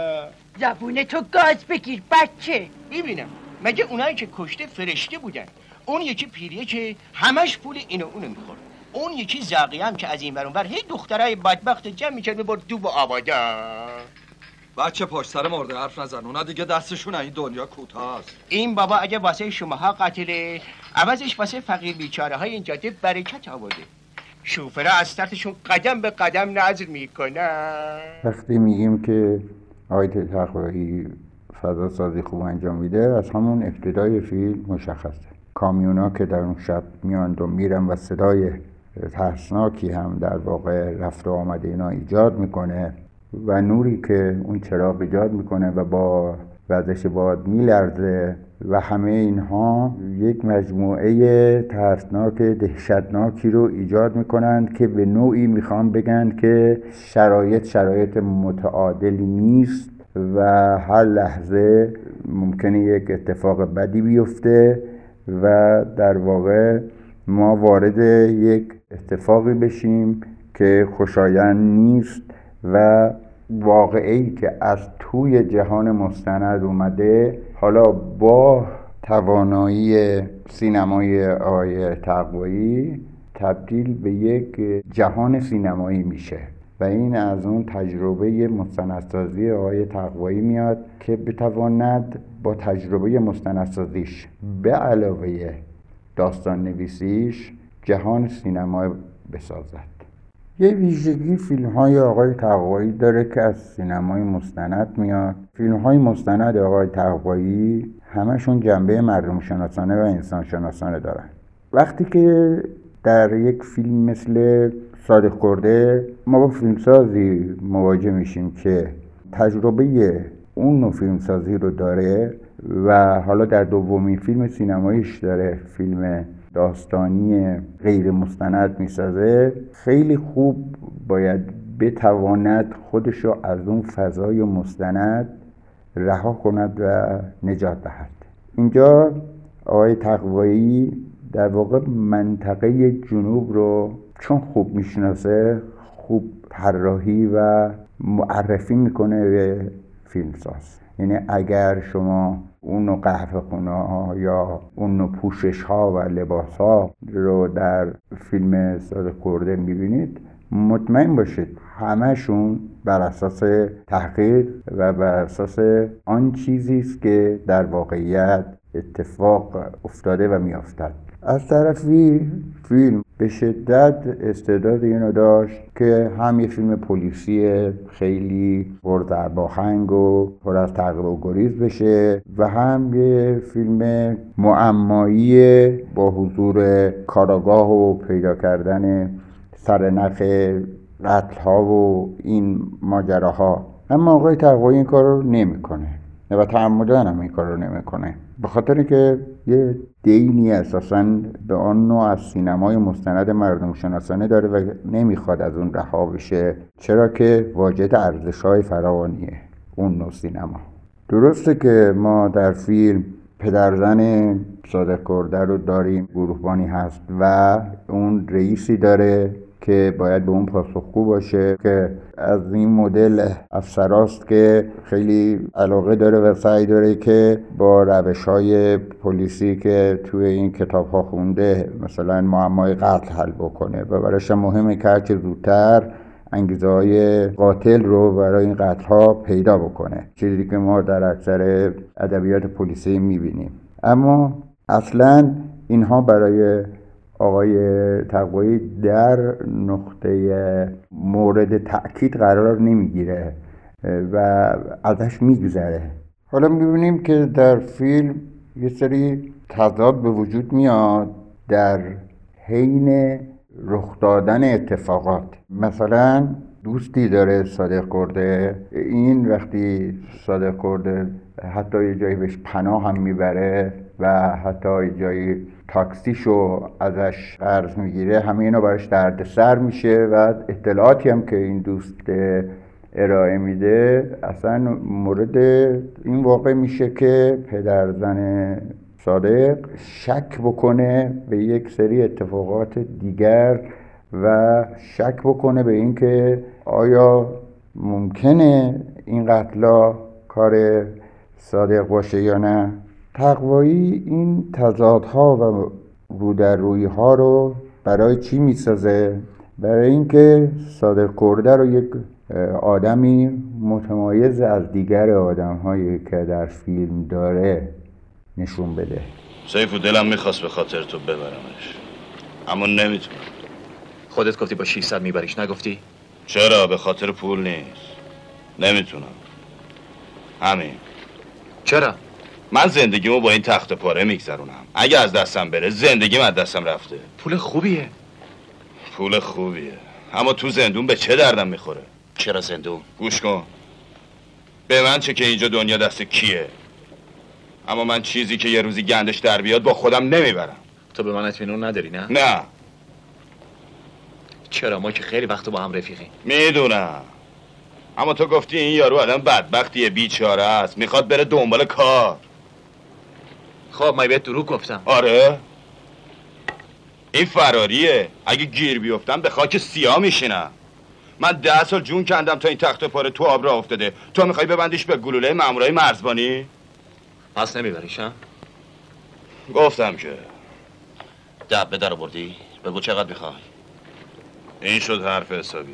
زبونه تو گاز بگیر بچه. ببینم مگه اونایی که کشته فرشته بودن؟ اون یکی پیریه که همش پول اینو اونو میخورد، اون یکی زاقی هم که از این ور اون ور هی دخترای بدبخت جمع میکرد میبرد دو با آبادا. بچه پشت سر مرده حرف نزن، اونا دیگه دستشون این دنیا کوتاست. این بابا اگه واسه شماها قاتله، عوضش واسه فقیر بیچاره های این جاده برکت آورده. شوفرها از سرتشون قدم به قدم نظر میکنن. وقتی میگیم که آقای تقوایی فضا سازی خوب انجام میده، از همون ابتدای فیلم مشخصه. کامیونا که در اون شب میاند و میرن و صدای ترسناکی هم در واقع رفت و آمد اینا ایجاد میکنه و نوری که اون چراغ ایجاد میکنه و با وزش باد میلرزه و همه اینها یک مجموعه ترسناک دهشتناکی رو ایجاد میکنند که به نوعی میخوام بگن که شرایط شرایط متعادلی نیست و هر لحظه ممکنه یک اتفاق بدی بیفته و در واقع ما وارد یک اتفاقی بشیم که خوشایند نیست و واقعی که از توی جهان مستند اومده حالا با توانایی سینمای آقای تقوایی تبدیل به یک جهان سینمایی میشه و این از اون تجربه مستندسازی آقای تقوایی میاد که بتواند با تجربه مستندسازیش به علاوه داستان نویسیش جهان سینما بسازد. یه ویژگی فیلم های آقای تقوایی داره که از سینمای مستند میاد. فیلم های مستند آقای تقوایی همشون جنبه مردم شناسانه و انسان شناسانه دارن. وقتی که در یک فیلم مثل صادق کرده ما با فیلمسازی مواجه میشیم که تجربه اون نوع فیلمسازی رو داره و حالا در دومین فیلم سینماییش داره فیلم داستانی غیر مستند میسازه، خیلی خوب باید بتواند خودش رو از اون فضای مستند رها کند و نجات دهد. اینجا آقای تقوایی در واقع منطقه جنوب رو چون خوب میشناسه خوب طراحی و معرفی میکنه به فیلمساز. یعنی اگر شما اون نوع قهوه خونه ها یا اون نوع پوشش ها و لباس ها رو در فیلم صادق کرده میبینید، مطمئن باشید همشون بر اساس تحقیق و بر اساس آن چیزی است که در واقعیت اتفاق افتاده و میافتد. از طرفی فیلم به شدت استعداد اینو داشت که هم یه فیلم پلیسی خیلی پردرباهنگ و پر از تعقیب و گریز بشه و هم یه فیلم معمایی با حضور کاراگاه و پیدا کردن سرنخ قتل ها و این ماجراها. اما آقای تقوایی این کار رو نمی کنه و تعمدن هم این کار رو نمی کنه، به خاطر که یه دینی اساساً به آن نوع از سینمای مستند مردم شناسانه داره و نمیخواد از اون رها بشه، چرا که واجد ارزش‌های فراوانیه اون نوع سینما. درسته که ما در فیلم پدرزن صادق کرده رو داریم، گروهبانی هست و اون رئیسی داره که باید به اون پاسخگو باشه که از این مدل افسراست که خیلی علاقه داره و سعی داره که با روش‌های پلیسی که توی این کتاب‌ها خونده مثلا معمای قتل حل بکنه و براش مهمه که هرچه زودتر انگیزه‌های قاتل رو برای این قتل‌ها پیدا بکنه، چیزی که ما در اکثر ادبیات پلیسی می‌بینیم. اما اصلاً اینها برای آقای تقوایی در نقطه مورد تأکید قرار نمیگیره و ازش میگذره. حالا میبینیم که در فیلم یه سری تضاد به وجود میاد در حین رخ دادن اتفاقات. مثلا دوستی داره صادق کرده، این وقتی صادق کرده حتی یه جایی بهش پناه هم میبره و حتی یه جایی تاکسیشو ازش قرض میگیره، همه اینا براش دردسر میشه و اطلاعاتی هم که این دوست ارائه میده اصلا مورد این واقع میشه که پدرزن صادق شک بکنه به یک سری اتفاقات دیگر و شک بکنه به این که آیا ممکنه این قتلا کار صادق باشه یا نه. تقوایی این تضادها و رودررویی ها رو برای چی میسازه؟ برای اینکه صادق کرده رو یک آدمی متمایز از دیگر آدم‌هایی که در فیلم داره نشون بده. سیفو دلم میخواست به خاطر تو ببرمش، اما نمیتونم. خودت گفتی با ششصد میبریش، نگفتی؟ چرا؟ به خاطر پول نیست، نمیتونم. همین. چرا؟ من زندگیمو با این تخت پاره میگذرونم. اگه از دستم بره زندگیم از دستم رفته. پول خوبیه. پول خوبیه، اما تو زندون به چه دردم میخوره؟ چرا زندون؟ گوش کن، به من چه که اینجا دنیا دست کیه، اما من چیزی که یه روزی گندش در بیاد با خودم نمیبرم. تو به من اطمینان نداری نه؟ نه. چرا؟ ما که خیلی وقت با هم رفیقیم. میدونم، اما تو گفتی این یارو آدم بدبختیه، بیچاره است، میخواد بره دنبال کار. خب من بهت دروغ گفتم. آره؟ این فراریه، اگه گیر بیفتم به خاک سیاه میشینم. من ده سال جون کندم تا این تخت پاره تو آب راه افتاده، تو میخوای ببندیش به گلوله مامورای مرزبانی؟ پس نمیبریش ها؟ گفتم که. دب به در بردی؟ بگو چقدر میخوای؟ این شد حرف حسابی.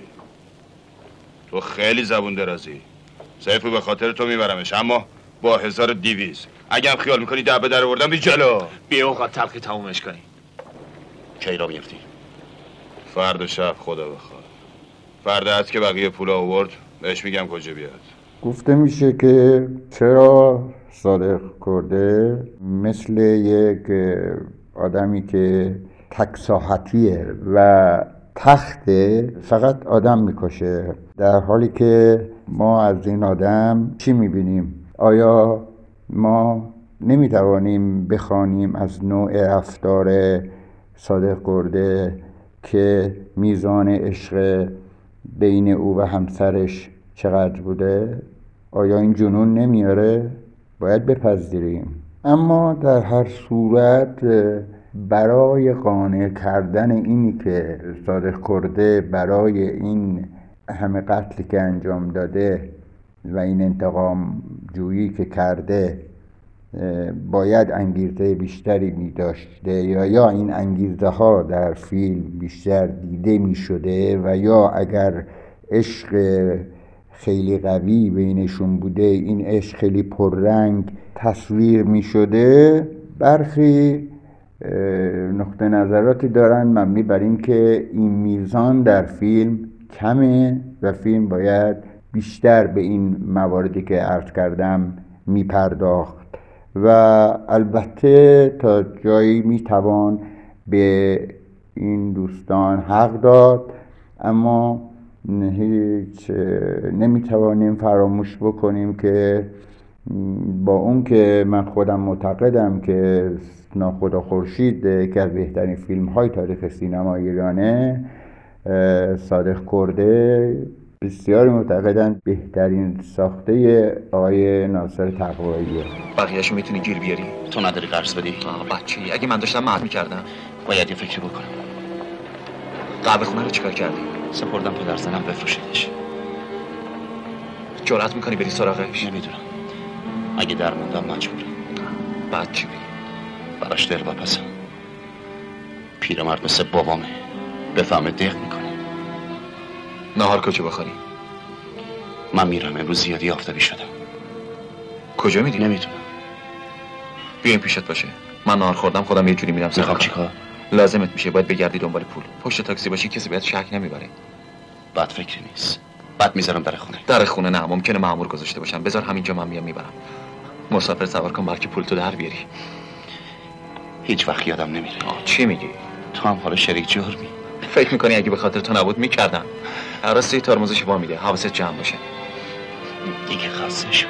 تو خیلی زبون درازی. سیفو به خاطر تو میبرمش، اما با هزار و دیویز. اگه هم خیال میکنی دب به در بردم بی جلو. بی اوقات تلخی تمومش کنی. کی را میفتی؟ فردا شب خدا بخواد. فردا هست که بقیه پول آورد بهش میگم کجا بیاد. گفته میشه که چرا صادق کرده مثل یک آدمی که تک ساحتیه و تخت فقط آدم میکشه، در حالی که ما از این آدم چی میبینیم؟ آیا ما نمیتوانیم بخوانیم از نوع رفتار صادق کرده که میزان عشق بین او و همسرش چقدر بوده؟ آیا این جنون نمیاره؟ باید بپذیریم. اما در هر صورت برای قانع کردن اینی که صادق کرده برای این همه قتلی که انجام داده و این انتقام جویی که کرده باید انگیزه بیشتری می داشته یا یا این انگیزه ها در فیلم بیشتر دیده می شده و یا اگر عشق خیلی قوی بینشون بوده این عشق خیلی پررنگ تصویر می شده. برخی نقطه نظراتی دارن مبنی بر این که این میزان در فیلم کمه و فیلم باید بیشتر به این مواردی که عرض کردم می پرداخت و البته تا جایی می توان به این دوستان حق داد، اما هیچ نمی توانیم فراموش بکنیم که با اون که من خودم معتقدم که ناخدا خورشید یکی از بهترین فیلم های تاریخ سینما ایرانه، صادق کرده بسیاری معتقدن بهترین ساخته آقای ناصر تقواییه. بقیه‌اشو میتونی گیر بیاری؟ تو نداری قرض بدی؟ آه بچه‌ای، اگه من داشتم معلوم می‌کردم. باید یه فکری بکنم. قهوه خونه رو چیکار کردی؟ سپردم پدر زنم بفروشیدش. جرأت میکنی بری سراغش؟ نمیدونم. اگه در موندم مجبورم. بعد چی بری؟ براش دل بپسم. پیرمرد مثل بابامه. بفهمه دق میکنه. نهار کجا بخوری؟ من میرم، امروز زیادی آفتابی شدم. کجا میری؟ نمیدونم. بیاین پیشت باشه. من نهار خوردم خودم یه جوری میرم سر میخوام چیکار؟ لازمت میشه باید بگردی دنبال پول. پشت تاکسی باشی کسی بهت شک نمیبره. بد فکری نیست. بعد میذارم در خونه. در خونه نه، ممکنه مأمور گذاشته باشم. بذار همینجا من میام میبرم. مسافر سوار کن بلکه پول تو در بیاری. هیچ وقت یادم نمیره. چی میگی؟ تو هم حالا شریک جرمی. فکر میکنی اگه به خاطر تو نبود میکردم. راستی ترمزش با میده، حواست جمع باشه. دیگه خسته شد.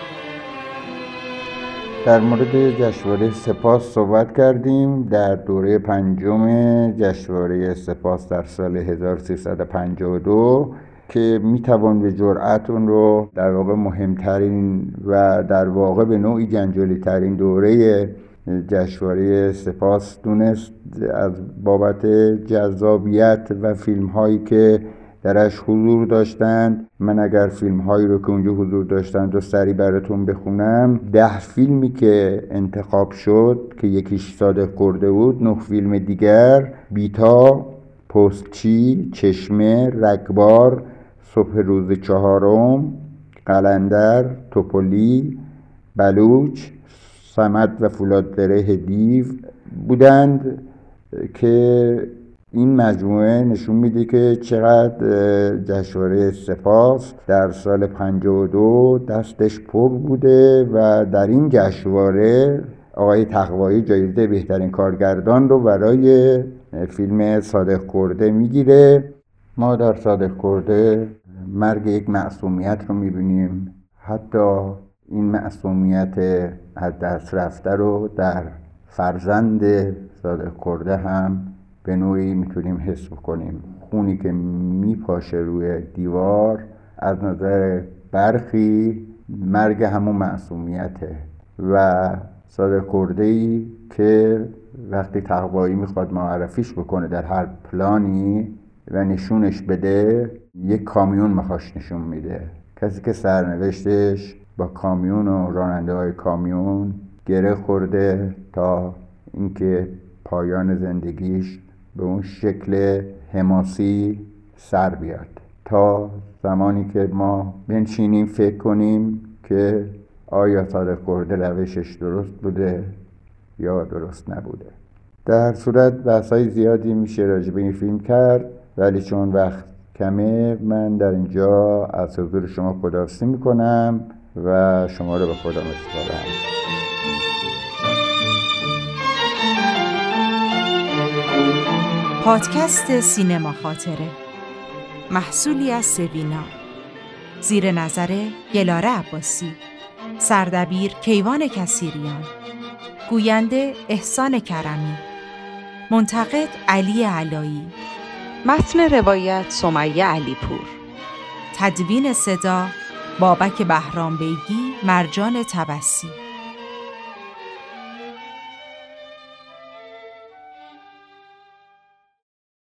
در مورد جشنواره سپاس صحبت کردیم. در دوره پنجم جشنواره سپاس در سال هزار و سیصد و پنجاه و دو که میتوان به جرأت اون رو در واقع مهمترین و در واقع به نوعی جنجالی ترین دوره جشنواره سپاس دونست، از بابت جذابیت و فیلم هایی که درش حضور داشتند. من اگر فیلم هایی رو که اونجا حضور داشتند و سری براتون بخونم، ده فیلمی که انتخاب شد که یکیش صادق کرده بود، نه فیلم دیگر: بیتا، پستچی، چشمه، رگبار، صبح روز چهارم قلندر، توپلی، بلوچ، صمد و فولادزره دیو بودند که این مجموعه نشون میده که چقدر جشنواره سپاس در سال پنجاه و دو دستش پر بوده و در این جشنواره آقای تقوایی جایزه بهترین کارگردان رو برای فیلم صادق کرده میگیره. ما در صادق کرده مرگ یک معصومیت رو میبینیم، حتی این معصومیت از دست رفته رو در فرزند صادق کرده هم به نوعی میتونیم حس بکنیم. خونی که میپاشه روی دیوار از نظر برخی مرگ همون معصومیته و صادق کرده‌ای که وقتی تقوایی میخواد معرفیش بکنه در هر پلانی و نشونش بده، یک کامیون میخواش نشون میده. کسی که سرنوشتش با کامیون و راننده های کامیون گره خورده تا اینکه پایان زندگیش به اون شکل حماسی سر بیاد، تا زمانی که ما بنشینیم فکر کنیم که آیا صادق کرده روشش درست بوده یا درست نبوده. در صورت بحث‌های زیادی میشه راجع به این فیلم کرد، ولی چون وقت کمه من در اینجا از حضور شما خداحافظی میکنم و شما رو به خدا میسپارم. پادکست سینما خاطره، محصولی از سوینا، زیر نظر گلاره عباسی، سردبیر کیوان کسیریان، گوینده احسان کرمی، منتقد علی علایی، متن روایت سمیه علیپور، تدوین صدا بابک بهرام بیگی، مرجان تبسی.